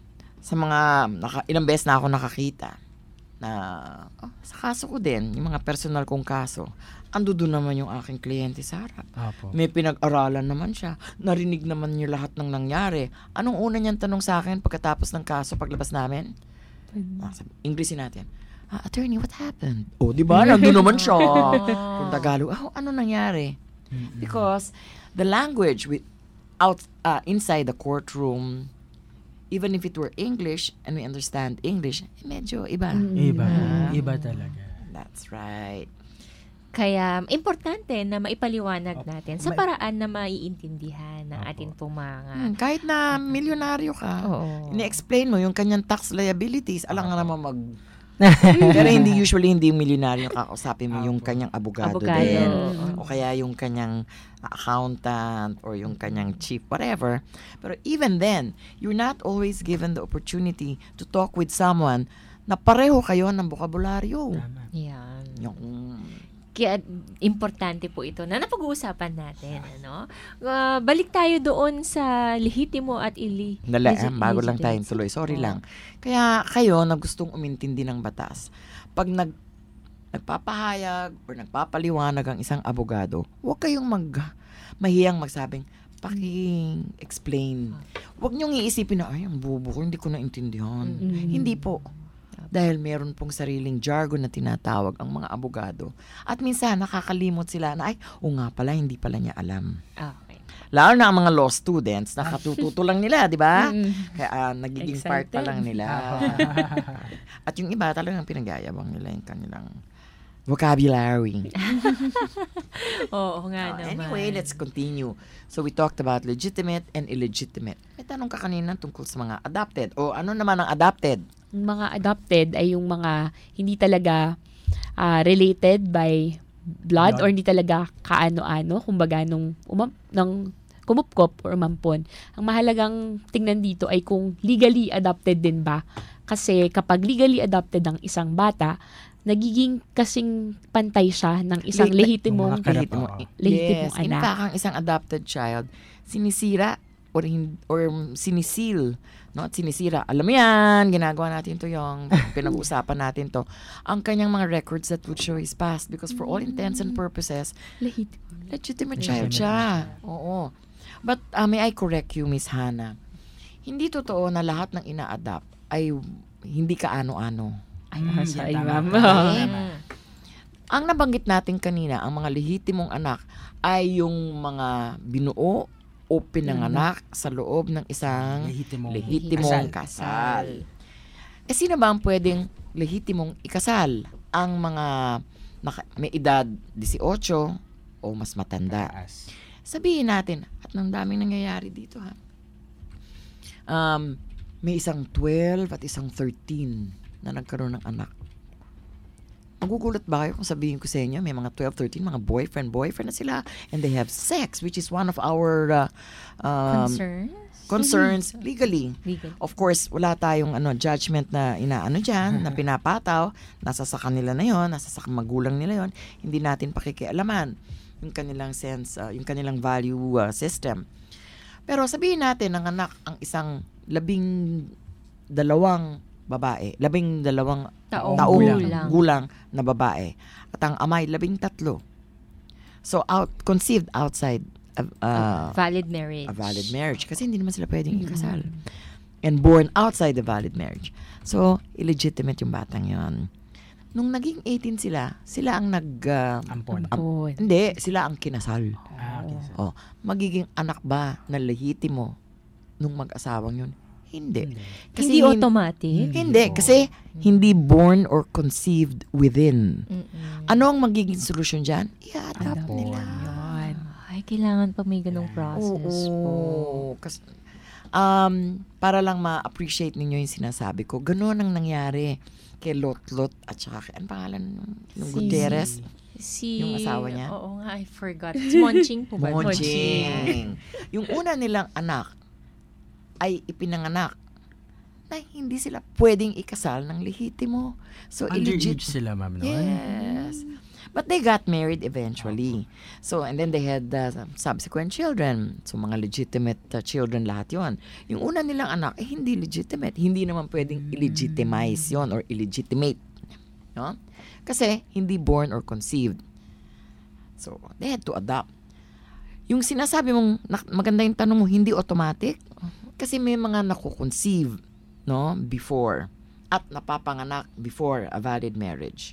sa mga, naka, ilang beses na ako nakakita na, oh, sa kaso ko din, yung mga personal kong kaso, ando doon naman yung aking kliyente sa harap. Apo. May pinag-aralan naman siya. Narinig naman niyo lahat ng nangyari. Anong una niyang tanong sa akin pagkatapos ng kaso, paglabas namin? Ah, sabi, Englishin natin. Ah, attorney, what happened? Oh, di ba? Nandun naman siya. Kung Tagalog, oh, ano nangyari? Because the language with out uh, inside the courtroom, even if it were English and we understand English, medyo iba. Iba. Ah. Iba talaga. That's right. Kaya, importante na maipaliwanag natin sa paraan na maiintindihan ng ating pong mga... Hmm, kahit na milyonaryo ka, ini-explain mo yung kanyang tax liabilities, alam nga naman mag... Pero hindi usually hindi yung milyonaryo kakausapin mo yung kanyang abogado, Abogado. din. Mm. O kaya yung kanyang accountant or yung kanyang chief, whatever. Pero even then, you're not always given the opportunity to talk with someone na pareho kayo ng bokabularyo. Yan. Yung, Kaya importante po ito na napag-uusapan natin. Ano? Uh, balik tayo doon sa lehitimo at ili. Dala, legi- eh, bago lang tayo legitimacy. tuloy. Sorry Oo. lang. Kaya kayo na gustong umintindi ng batas, pag nag, nagpapahayag or nagpapaliwanag ang isang abogado, huwag kayong mag, mahiyang magsabing, paki-explain. Huwag niyong iisipin na, ay, ang bobo ko, hindi ko naintindihan. Mm-mm. Hindi po. Dahil meron pong sariling jargon na tinatawag ang mga abogado. At minsan, nakakalimot sila na, ay, o nga pala, hindi pala niya alam. Okay. Lalo na ang mga law students, nakatututo lang nila, di ba? Mm. Kaya ah, nagiging part pa Excited. lang nila. At yung iba, talagang pinag-ayabang nila yung kanilang vocabulary. Oo nga Uh, naman. anyway, let's continue. So we talked about legitimate and illegitimate. May tanong ka kanina tungkol sa mga adopted. O ano naman ang adopted? Yung mga adopted ay yung mga hindi talaga ah, related by blood, Blood. or hindi talaga kaano-ano, kumbaga nung umam, ng kumupkop or umampon. Ang mahalagang tingnan dito ay kung legally adopted din ba. Kasi kapag legally adopted ang isang bata, nagiging kasing pantay siya ng isang Le- lehitimong, Lehitimo. lehitimong Yes. In anak. fact, ang isang adopted child, sinisira or, hin- or sinisil, no? At sinisira. Alam mo yan, ginagawa natin to yung pinag-uusapan natin to. Ang kanyang mga records that would show his past because for all intents and purposes, legitimate, legitimate child siya. Oo. But uh, may I correct you, Miss Hannah? Hindi totoo na lahat ng ina-adopt ay hindi ka ano-ano. Ay, Mm, sorry, yan, tama. ma'am. Okay? Ang nabanggit natin kanina, ang mga lehitimong anak ay yung mga binuo o pinanganak sa loob ng isang Lehitimong, lehitimong kasal. kasal. Eh, sino ba ang pwedeng lehitimong ikasal? Ang mga naka- may edad eighteen o mas matanda. Taas. Sabihin natin, at nang daming nangyayari dito ha. Um, may isang twelve at isang thirteen na nagkaroon ng anak. Magugulat ba kayo kung sabihin ko sa inyo, may mga twelve, thirteen, mga boyfriend, boyfriend na sila, and they have sex, which is one of our uh, um, Concerns? concerns legally. Legal. Of course, wala tayong ano judgment na inaano diyan, na pinapataw, nasa sa kanila na 'yon, nasa sa magulang nila 'yon. Hindi natin pakikialaman yung kanilang sense, uh, yung kanilang value uh, system. Pero sabihin natin ang anak ang isang labing dalawang babae, labing dalawang Taong taong gulang. gulang na babae, at ang amay labing tatlo. So out conceived outside a, uh, valid marriage. A valid marriage. Kasi hindi naman sila pwedeng ikasal. And born outside the valid marriage. So, illegitimate yung batang yon. Nung naging eighteen sila, sila ang nag... Uh, Ampon. Am, hindi, sila ang kinasal. Ah, kinasal. Oh, magiging anak ba na lehitimo nung mag-asawang yun? Hindi. Kasi hindi automatic? Hindi, kasi hindi born or conceived within. Mm-mm. Ano ang magiging solusyon dyan? I-adapt nila. Yun. Ay, kailangan pa may ganong process Oo, po. Kasi, um, para lang ma-appreciate ninyo yung sinasabi ko, gano'n ang nangyari kay Lot-Lot at saka kay, ano pangalan ng Gutierrez? Si, yung asawa niya? Oo nga, I forgot. Si Monching po ba? Monching. Yung una nilang anak ay ipinanganak na hindi sila pwedeng ikasal ng lehitimo. So, underage illegit- sila, ma'am, no? Yes. But they got married eventually. So, and then they had uh, subsequent children. So, mga legitimate uh, children lahat yon. Yung una nilang anak, eh, hindi legitimate. Hindi naman pwedeng illegitimize yon or illegitimate. No? Kasi, hindi born or conceived. So, they had to adopt. Yung sinasabi mong, maganda yung tanong mo, hindi automatic. Kasi may mga nakukonceive, no, before. At napapanganak before a valid marriage.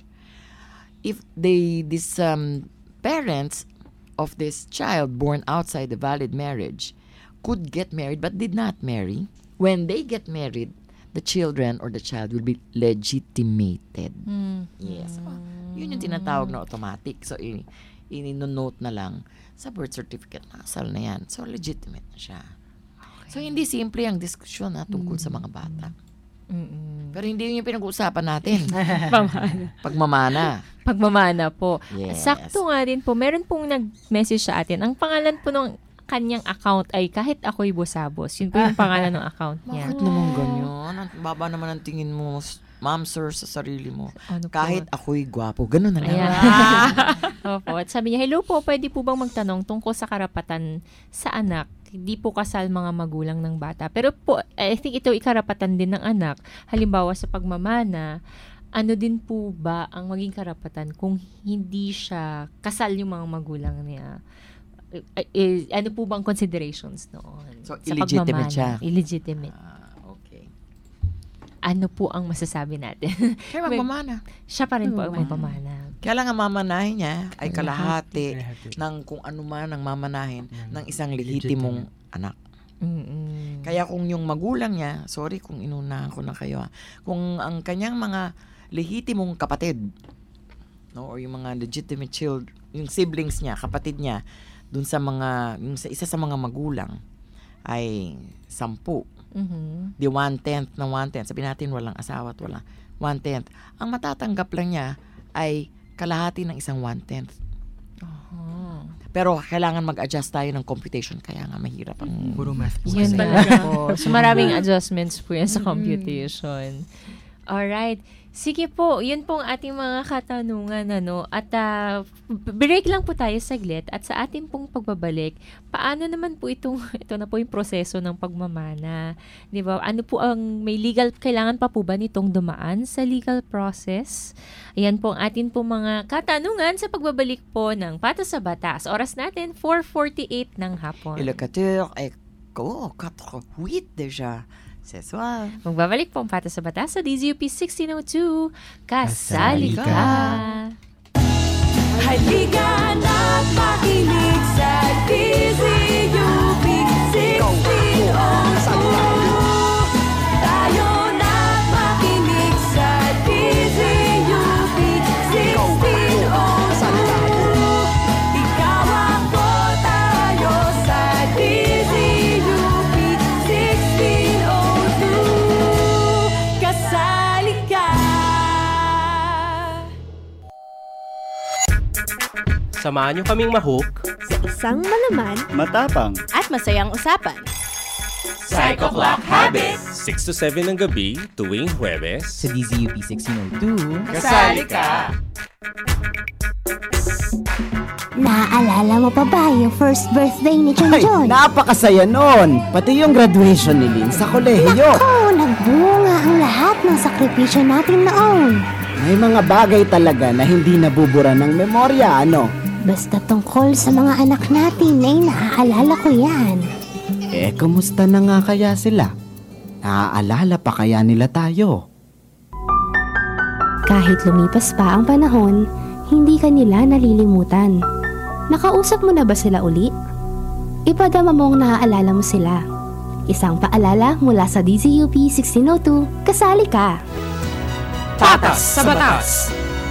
If they, these um, parents of this child born outside the valid marriage could get married but did not marry, when they get married, the children or the child will be legitimated. Mm. Yes. Oh, yun yung tinatawag na automatic. So, in, in-note na lang sa birth certificate na kasal na yan. So, legitimate na siya. Okay. So, hindi simple ang diskusyon na tungkol mm. sa mga bata. Mm-mm. Pero hindi yun yung pinag-uusapan natin. Pagmamana. Pagmamana. Pagmamana po. Yes. Sakto nga din po, meron pong nag-message sa atin. Ang pangalan po ng kanyang account ay Kahit Ako'y Busabos. Yun po yung pangalan ng account niya. Bakit naman ganyan? Ang baba naman ang tingin mo, ma'am, sir, sa sarili mo. Ano Kahit ako'y gwapo. Ganun na lang. Opo. At sabi niya, hello po, pwede po bang magtanong tungkol sa karapatan sa anak? Hindi po kasal mga magulang ng bata. Pero po, I think ito ikarapatan din ng anak. Halimbawa sa pagmamana, ano din po ba ang maging karapatan kung hindi siya kasal yung mga magulang niya? Eh, ano po bang considerations noon? So, sa illegitimate siya? Illegitimate. Ah, okay. Ano po ang masasabi natin? Siya magmamana. Siya pa rin po ang magmamana. Kaya lang ang mamanahin niya ay kalahati, kalahati ng kung ano man ang mamanahin mm. ng isang lehitimong anak. Mm-mm. Kaya kung yung magulang niya, sorry kung inunahan ko na kayo, ha, kung ang kanyang mga lehitimong kapatid, no, or yung mga legitimate children, yung siblings niya, kapatid niya, dun sa mga, yung sa isa sa mga magulang, ay sampu. Mm-hmm. Di one-tenth na one-tenth. Sabi natin walang asawa at walang one-tenth. Ang matatanggap lang niya ay kalahati ng isang one-tenth. Uh-huh. Pero kailangan mag-adjust tayo ng computation. Kaya nga mahirap ang... Puro math po. Yun talaga po. So maraming adjustments po yan sa computation. Alright. Sige po, yun pong ating mga katanungan, ano, at uh, break lang po tayo saglit at sa ating pong pagbabalik, paano naman po itong, ito na po yung proseso ng pagmamana, di ba? Ano po ang, may legal, kailangan pa po ba nitong dumaan sa legal process? Ayan po ang ating pong mga katanungan sa pagbabalik po ng Patas sa Batas. Oras natin, four forty-eight ng hapon. Et le quatre est, oh, quatre huit déjà. C'est soir. Magbabalik po ang Patas sa Batas sa D Z U P sixteen oh two. Kasali ka! Halika na't makinig sa D Z U P sixteen oh two. Tayo na't makinig sa D Z U P sixteen oh two. Ikaw ako, tayo sa D Z U P sixteen oh two. Kasali ka! Samahan niyo kaming mahook sa isang malaman, matapang at masayang usapan. Psycho Clock Habit! six to seven ng gabi, tuwing Huwebes. Sa D Z U P sixteen oh two. Kasali ka! Naaalala mo pa ba yung first birthday ni John John? Ay, napakasaya nun! Pati yung graduation ni Lynn sa kolehiyo. Naku, nagbunga ang lahat ng sakripisyo natin noon. May mga bagay talaga na hindi nabubura ng memorya, ano? Basta tungkol sa mga anak natin ay naaalala ko yan. Eh, kamusta na nga kaya sila? Naaalala pa kaya nila tayo? Kahit lumipas pa ang panahon, hindi ka nila nalilimutan. Nakausap mo na ba sila uli? Ipadama mong naaalala mo sila. Isang paalala mula sa D Z U P sixteen oh two, kasali ka! Patas sa Batas!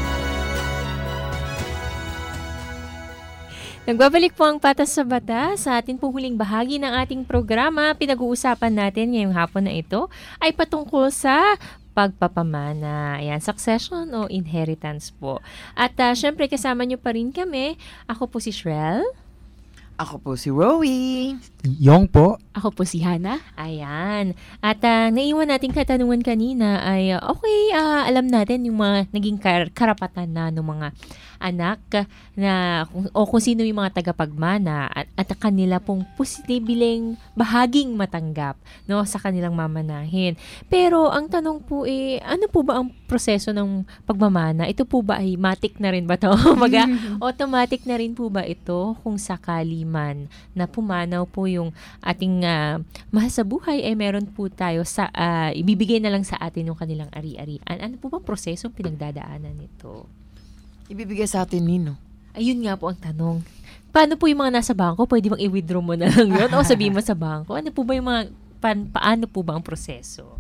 Nagbabalik po ang Patas sa Batas sa atin pong huling bahagi ng ating programa. Pinag-uusapan natin ngayong hapon na ito ay patungkol sa pagpapamana. Ayan, succession o inheritance po. At uh, syempre kasama nyo pa rin kami. Ako po si Shrel. Ako po si Rowie. Yong po. Ako po si Hana. Ayan. At uh, naiwan nating katanungan kanina ay uh, okay, uh, alam natin yung mga naging kar- karapatan na ng mga anak na o kung sino yung mga tagapagmana at, at kanila pong posibleng bahaging matanggap no sa kanilang mamanahin. Pero ang tanong po eh ano po ba ang proseso ng pagmamana? Ito po ba ay matik na rin ba to? Baga, automatic na rin po ba ito kung sakali man na pumanaw po yung ating uh, mahal sa buhay ay eh, meron po tayo sa uh, ibibigay na lang sa atin yung kanilang ari-arian. Ano po ba proseso pinagdadaanan nito? Ibibigay sa atin nino. Ayun nga po ang tanong. Paano po yung mga nasa bangko? Pwede bang i-withdraw mo na lang yun? O sabihin mo sa bangko? Ano po ba yung mga, pa, paano po ba ang proseso?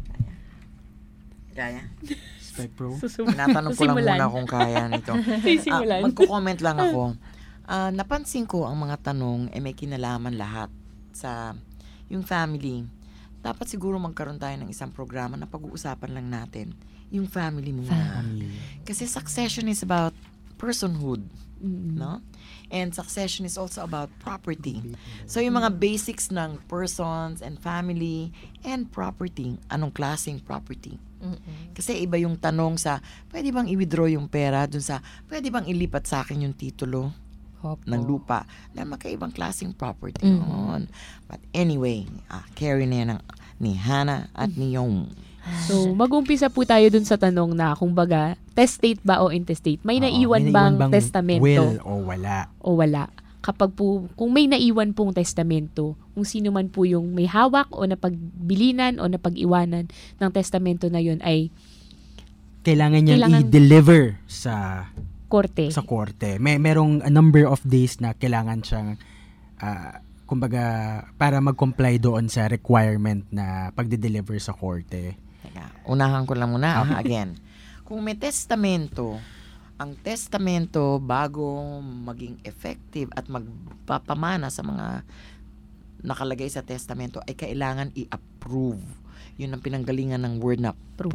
Kaya? Spec Pro? Tinatanong ko lang muna kung kaya nito. uh, magko-comment lang ako. Uh, napansin ko ang mga tanong, eh may kinalaman lahat sa yung family. Dapat siguro magkaroon tayo ng isang programa na pag-uusapan lang natin yung family muna. Family. Kasi succession is about personhood, mm-hmm. no? And succession is also about property. So yung mga basics ng persons and family and property, anong klaseng property? Mm-hmm. Kasi iba yung tanong sa, pwede bang i-withdraw yung pera dun sa, pwede bang ilipat sa akin yung titulo Opo. ng lupa? Na magkaibang klaseng property mm-hmm. noon. But anyway, ah, carry na yan ng, ni Hana at ni Yong. So, mag-umpisa po tayo dun sa tanong na kung baga, testate ba o intestate? May Oo, naiwan may bang, naiwan bang testamento? Will o wala? O wala. Kapag po, kung may naiwan pong testamento, kung sino man po yung may hawak o napagbilinan o napag-iwanan ng testamento na yun ay kailangan niyang kailangan i-deliver sa korte. Sa korte. May merong a number of days na kailangan siyang uh, kumbaga para mag-comply doon sa requirement na pagde-deliver sa korte. Teka, unahan ko lang muna uh, again. Kung may testamento, ang testamento bago maging effective at magpapamana sa mga nakalagay sa testamento ay kailangan i-approve. Yun ang pinanggalingan ng word na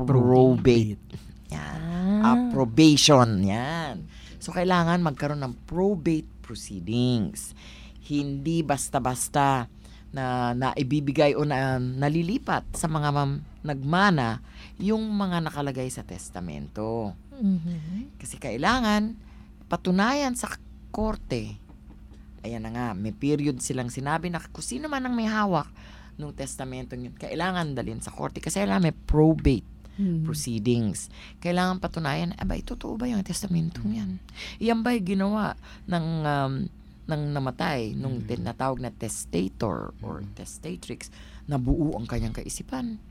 probate. Yan. Ah. Approbation. Yan. So, kailangan magkaroon ng probate proceedings. Hindi basta-basta na naibibigay o na nalilipat sa mga mam, nagmana yung mga nakalagay sa testamento. Mm-hmm. Kasi kailangan patunayan sa korte. Ayan na nga, may period silang sinabi na kung sino man ang may hawak ng testamento yun, kailangan dalhin sa korte kasi kailangan may probate mm-hmm. proceedings. Kailangan patunayan, abay, totoo ba yung testamento yan? Iyan ba'y ginawa ng um, ng namatay, nung mm-hmm. tinatawag na testator or testatrix, na buo ang kanyang kaisipan.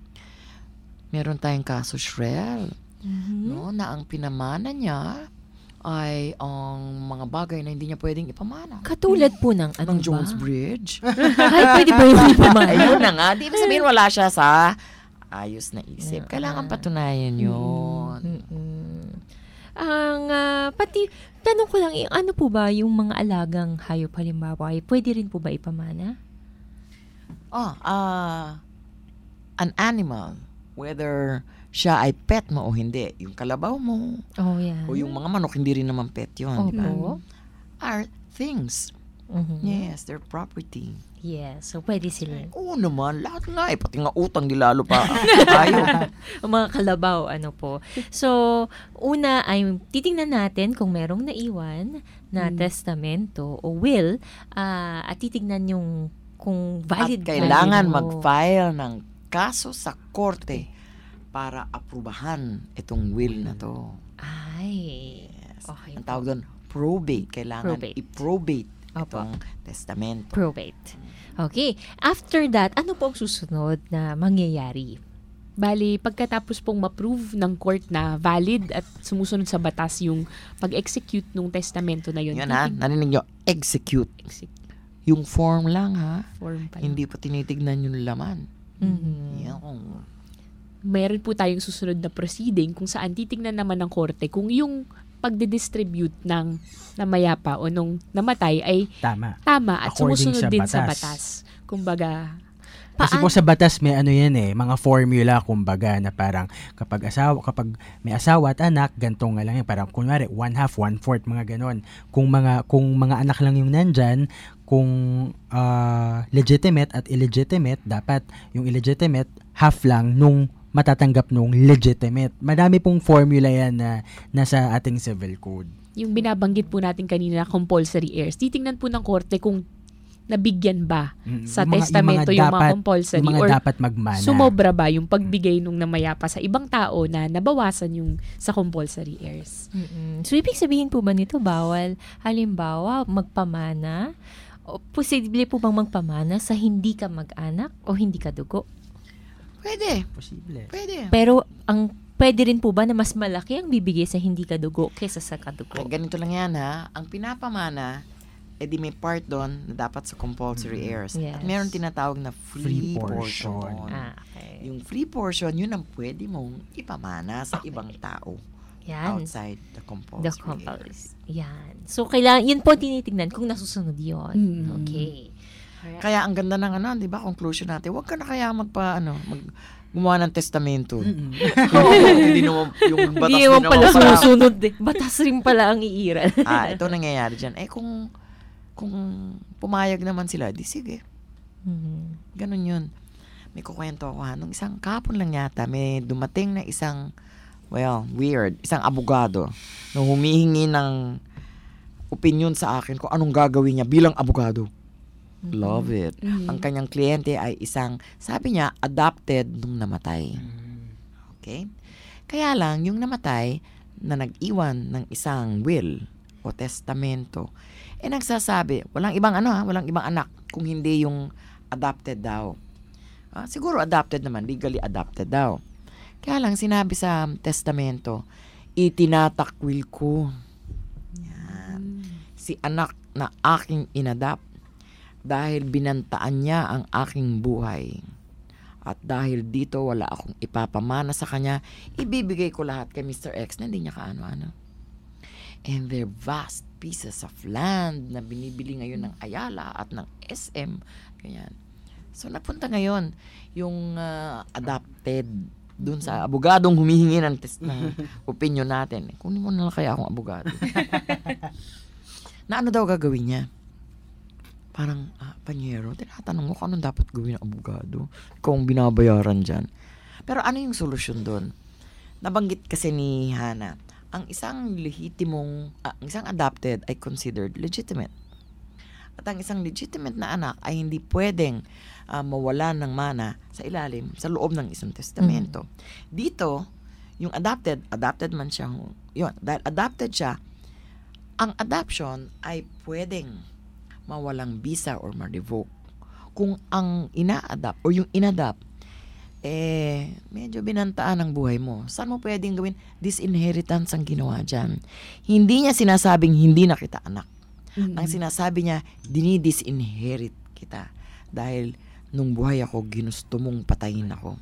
Meron tayong kaso, Shrel, mm-hmm. no, na ang pinamana niya ay ang mga bagay na hindi niya pwedeng ipamana. Katulad po ng ano ng Jones Bridge. Ay, pwede ba yung ipamana? Ayun na nga. Di ba sabihin wala siya sa ayos na isip. Kailangan patunayan yun. Mm-hmm. Ang uh, pati tanong ko lang, ano po ba yung mga alagang hayop halimbawa, pwede rin po ba ipamana? Oh, uh, an animal, whether siya ay pet mo o hindi, yung kalabaw mo, oh, yeah. o yung mga manok, hindi rin naman pet yun, oh, diba? po. Are things. Mm-hmm. Yes, they're property. Yes, so pwede sila. Oo naman, lahat nga eh, pati nga utang di lalo pa. Ayaw. Mga kalabaw, ano po. So, una ay titingnan natin kung merong naiwan na hmm. testamento o will uh, at titingnan yung kung valid. At kailangan mag-file ng kaso sa korte para aprubahan itong will na to. Ay, yes. Okay. Ang tawag doon, probate. Kailangan Probate. i-probate Opo. itong testamento. Probate. Okay. After that, ano po ang susunod na mangyayari? Bali, pagkatapos pong ma-prove ng court na valid at sumusunod sa batas yung pag-execute ng testamento na yun. Yan ha, narinig nyo, execute. Execute. Yung form lang ha, Form pa lang. hindi pa tinitignan yung laman. Mm-hmm. Yan. Meron po tayong susunod na proceeding kung saan titignan naman ng korte kung yung pagdidistribute ng namayapa o nung namatay ay Tama. tama at According sumusunod sa din batas. sa batas. Kumbaga, Kasi po sa batas may ano yan eh, mga formula kumbaga na parang kapag asawa, kapag may asawa at anak, ganito nga lang yan. Parang kunwari, one half, one fourth, mga ganon. Kung mga, kung mga anak lang yung nandyan, kung uh, legitimate at illegitimate, dapat yung illegitimate, half lang nung matatanggap nung legitimate. Madami pong formula yan na nasa ating civil code. yung binabanggit po natin kanina na compulsory heirs, titingnan po ng korte kung nabigyan ba Mm, sa yung mga- testamento yung mga yung mga, dapat- compulsory yung mga or dapat magmana. sumobra ba yung pagbigay nung namayapa sa ibang tao na nabawasan yung sa compulsory heirs. Mm-mm. So, ibig sabihin po ba nito, bawal, halimbawa, magpamana, o posible po bang magpamana sa hindi ka mag-anak o hindi ka dugo? Pwede. Posible. Pwede. Pero, ang pwede rin po ba na mas malaki ang bibigay sa hindi ka dugo kaysa sa kadugo? Ay, ganito lang yan ha. Ang pinapamana, edi may part doon na dapat sa compulsory heirs. Yes. At meron tinatawag na free, Free portion. portion. Ah, okay. Yung free portion, yun ang pwede mong ipamana sa ibang tao. Yan. Outside the compulsory The heirs. compulsory. Yan. So, kailangan, yun po tinitignan kung nasusunod yun. Mm. Okay. Kaya ang ganda ng ano, 'di ba, conclusion natin. Huwag ka na kaya magpa ano, mag gumawa ng testamento. Hindi naman yung batas Hindi din naman pala naman sumusunod eh. Batas rin pala ang iiral. ah, ito nangyayari diyan. Eh kung kung pumayag naman sila, di sige. Mm-hmm. Ganun 'yun. May kukwento ako ha, nung isang kapon lang yata, may dumating na isang well, weird, isang abogado na humihingi ng opinion sa akin kung anong gagawin niya bilang abogado. Love it. Mm-hmm. Ang kanyang kliyente ay isang, sabi niya, adopted nung namatay. Okay? Kaya lang, yung namatay na nag-iwan ng isang will o testamento, eh nagsasabi, walang ibang ano ha, walang ibang anak kung hindi yung adopted daw. Ah, siguro adopted naman, legally adopted daw. Kaya lang, sinabi sa testamento, itinatakwil ko yan, si anak na aking inadapt dahil binantaan niya ang aking buhay. At dahil dito wala akong ipapamana sa kanya, ibibigay ko lahat kay Mister X na hindi niya kaano-ano. And their vast pieces of land na binibili ngayon ng Ayala at ng S M. Ganyan. So napunta ngayon yung uh, adopted dun sa abogadong humihingi ng test ng opinion natin. Kunin mo na lang kaya akong abogado. Na ano daw gagawin niya? Parang, ah, Panyero, tinatanong mo kung anong dapat gawin ng abogado. Ikaw ang binabayaran dyan. Pero ano yung solusyon doon? Nabanggit kasi ni Hana, ang isang lehitimong, ah, ang isang adopted ay considered legitimate. At ang isang legitimate na anak ay hindi pwedeng uh, mawalan ng mana sa ilalim, sa loob ng isang testamento. Mm-hmm. Dito, yung adopted, adopted man siya, yun, dahil adopted siya, ang adoption ay pwedeng mawalang visa or ma-revoke. Kung ang ina-adapt o yung in-adapt, eh, medyo binantaan ang buhay mo. Saan mo pwedeng gawin? Disinheritance ang ginawa dyan. Hindi niya sinasabing hindi na kita anak. Mm-hmm. Ang sinasabi niya, dinidisinherit kita. Dahil nung buhay ako, ginusto mong patayin ako.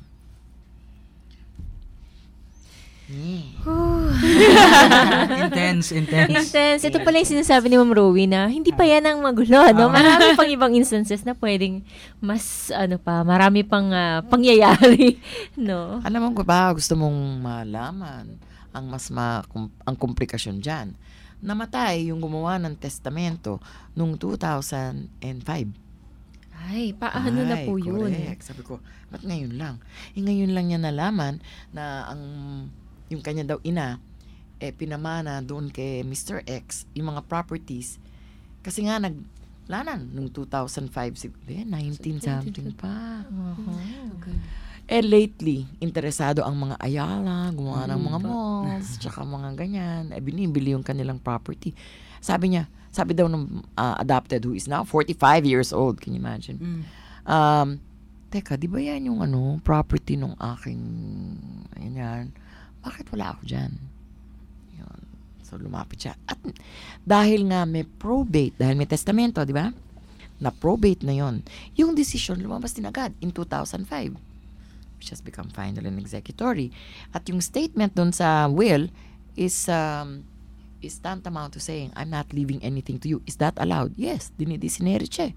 intense, intense. Intense. Ito pala yung sinasabi ni Ma'am Rowie na hindi pa yan ang magulo, no? Marami pang ibang instances na pwedeng mas, ano pa, marami pang uh, pangyayari, no? Alam mo ba, gusto mong malaman ang mas ma, kum, ang komplikasyon dyan. Namatay yung gumawa ng testamento noong two thousand five. Ay, paano Ay, na po yun? Correct. Sabi ko, ba't ngayon lang? Eh, ngayon lang niya nalaman na ang yung kanya daw ina, eh, pinamana doon kay Mister X, yung mga properties. Kasi nga, naglanan nung two thousand five, eh, nineteen something pa. Uh-huh. Okay. Eh, lately, interesado ang mga Ayala, gumawa ng mga malls, tsaka mga ganyan. Eh, binibili yung kanilang property. Sabi niya, sabi daw ng uh, adopted who is now forty-five years old. Can you imagine? Mm. Um, teka, di ba yan yung ano, property nung aking, ayan yan, bakit wala ako dyan? Yun. So, lumapit siya. At dahil nga may probate, dahil may testamento, di ba? Na probate na yon, yung decision lumabas din agad in two thousand five. Which has become final and executory. At yung statement dun sa will is um, is tantamount to saying, I'm not leaving anything to you. Is that allowed? Yes, dinidisinerit siya.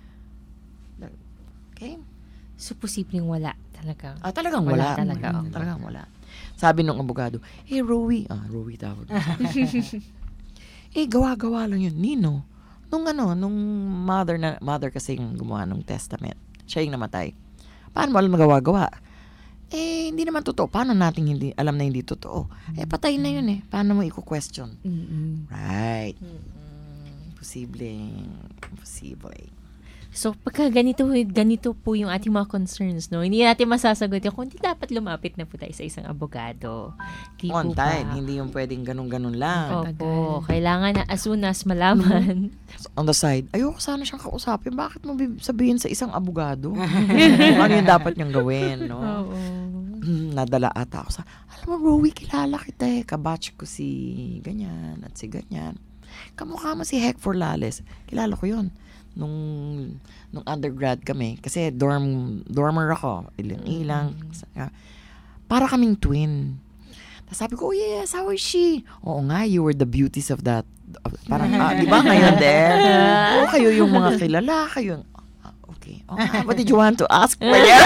Okay? So, posibleng wala talaga. Ah, talagang wala. Wala talaga. Mm, talagang wala. Sabi nung abogado, eh, Rowie, ah, Rowie tawag. eh, gawa-gawa lang yun. Nino, nung ano, nung mother na, mother kasi yung gumawa ng testament. Siya yung namatay. Paano mo alam magawa-gawa? Eh, hindi naman totoo. Paano natin hindi, alam na hindi totoo? Eh, patay na yun eh. Paano mo i-question? Mm-mm. Right. Mm-mm. Imposible. Imposible. So, pagka ganito, ganito po yung ating mga concerns, no? Hindi natin masasagot yung kung hindi dapat lumapit na po tayo sa isang abogado. Di On po time. ba? Hindi yung pwedeng ganun-ganun lang. Opo. Kailangan na as soon as malaman. On the side, ayoko sana siyang kausapin. Bakit mo sabihin sa isang abogado? Ano yung dapat niyang gawin, no? Oo. Hmm, nadala ata ako sa, alam mo, Rowie, kilala kita eh. Kabatch ko si ganyan at si ganyan. Kamukha mo si Hec Forlales. Kilala ko yun. Nung nung undergrad kami, kasi dorm dormer ako, ilang-ilang. Mm. Para kaming twin. Tapos sabi ko, oh yes, how is she? Oo nga, you were the beauties of that. Parang, ah, di ba ngayon din? Oo, kayo yung mga kilala, kayo yung, ah, okay. Oh, ah, what did you want to ask?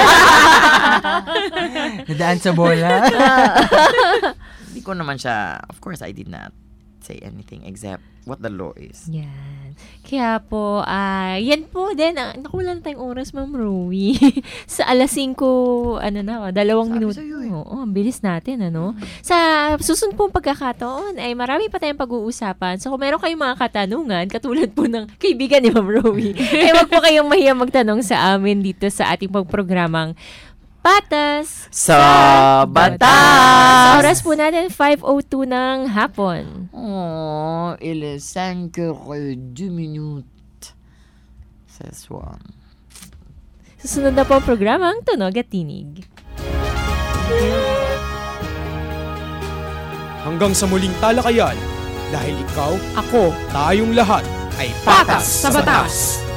Nadaan sa bola. Hindi ko naman siya, of course, I did not say anything except what the law is. Yan. Kaya po, uh, yan po din. Uh, naku, wala na tayong oras, Ma'am Rowie. Sa alas singko, ano na, dalawang minuto. Eh. Oo, ang bilis natin, ano. Mm-hmm. Sa susunod pong pagkakataon, ay marami pa tayong pag-uusapan. So, kung meron kayong mga katanungan, katulad po ng kaibigan ni Ma'am Rowie, ay wag po kayong mahiya magtanong sa amin dito sa ating pagprogramang Patas sa Batas! Sa oras po natin, five oh two ng hapon. Oh, il est cinq heures deux minutes. Ce soir. Susunod na po ang programang Tunog at Tinig. Hanggang sa muling talakayan, dahil ikaw, ako, tayong lahat ay Patas sa Batas!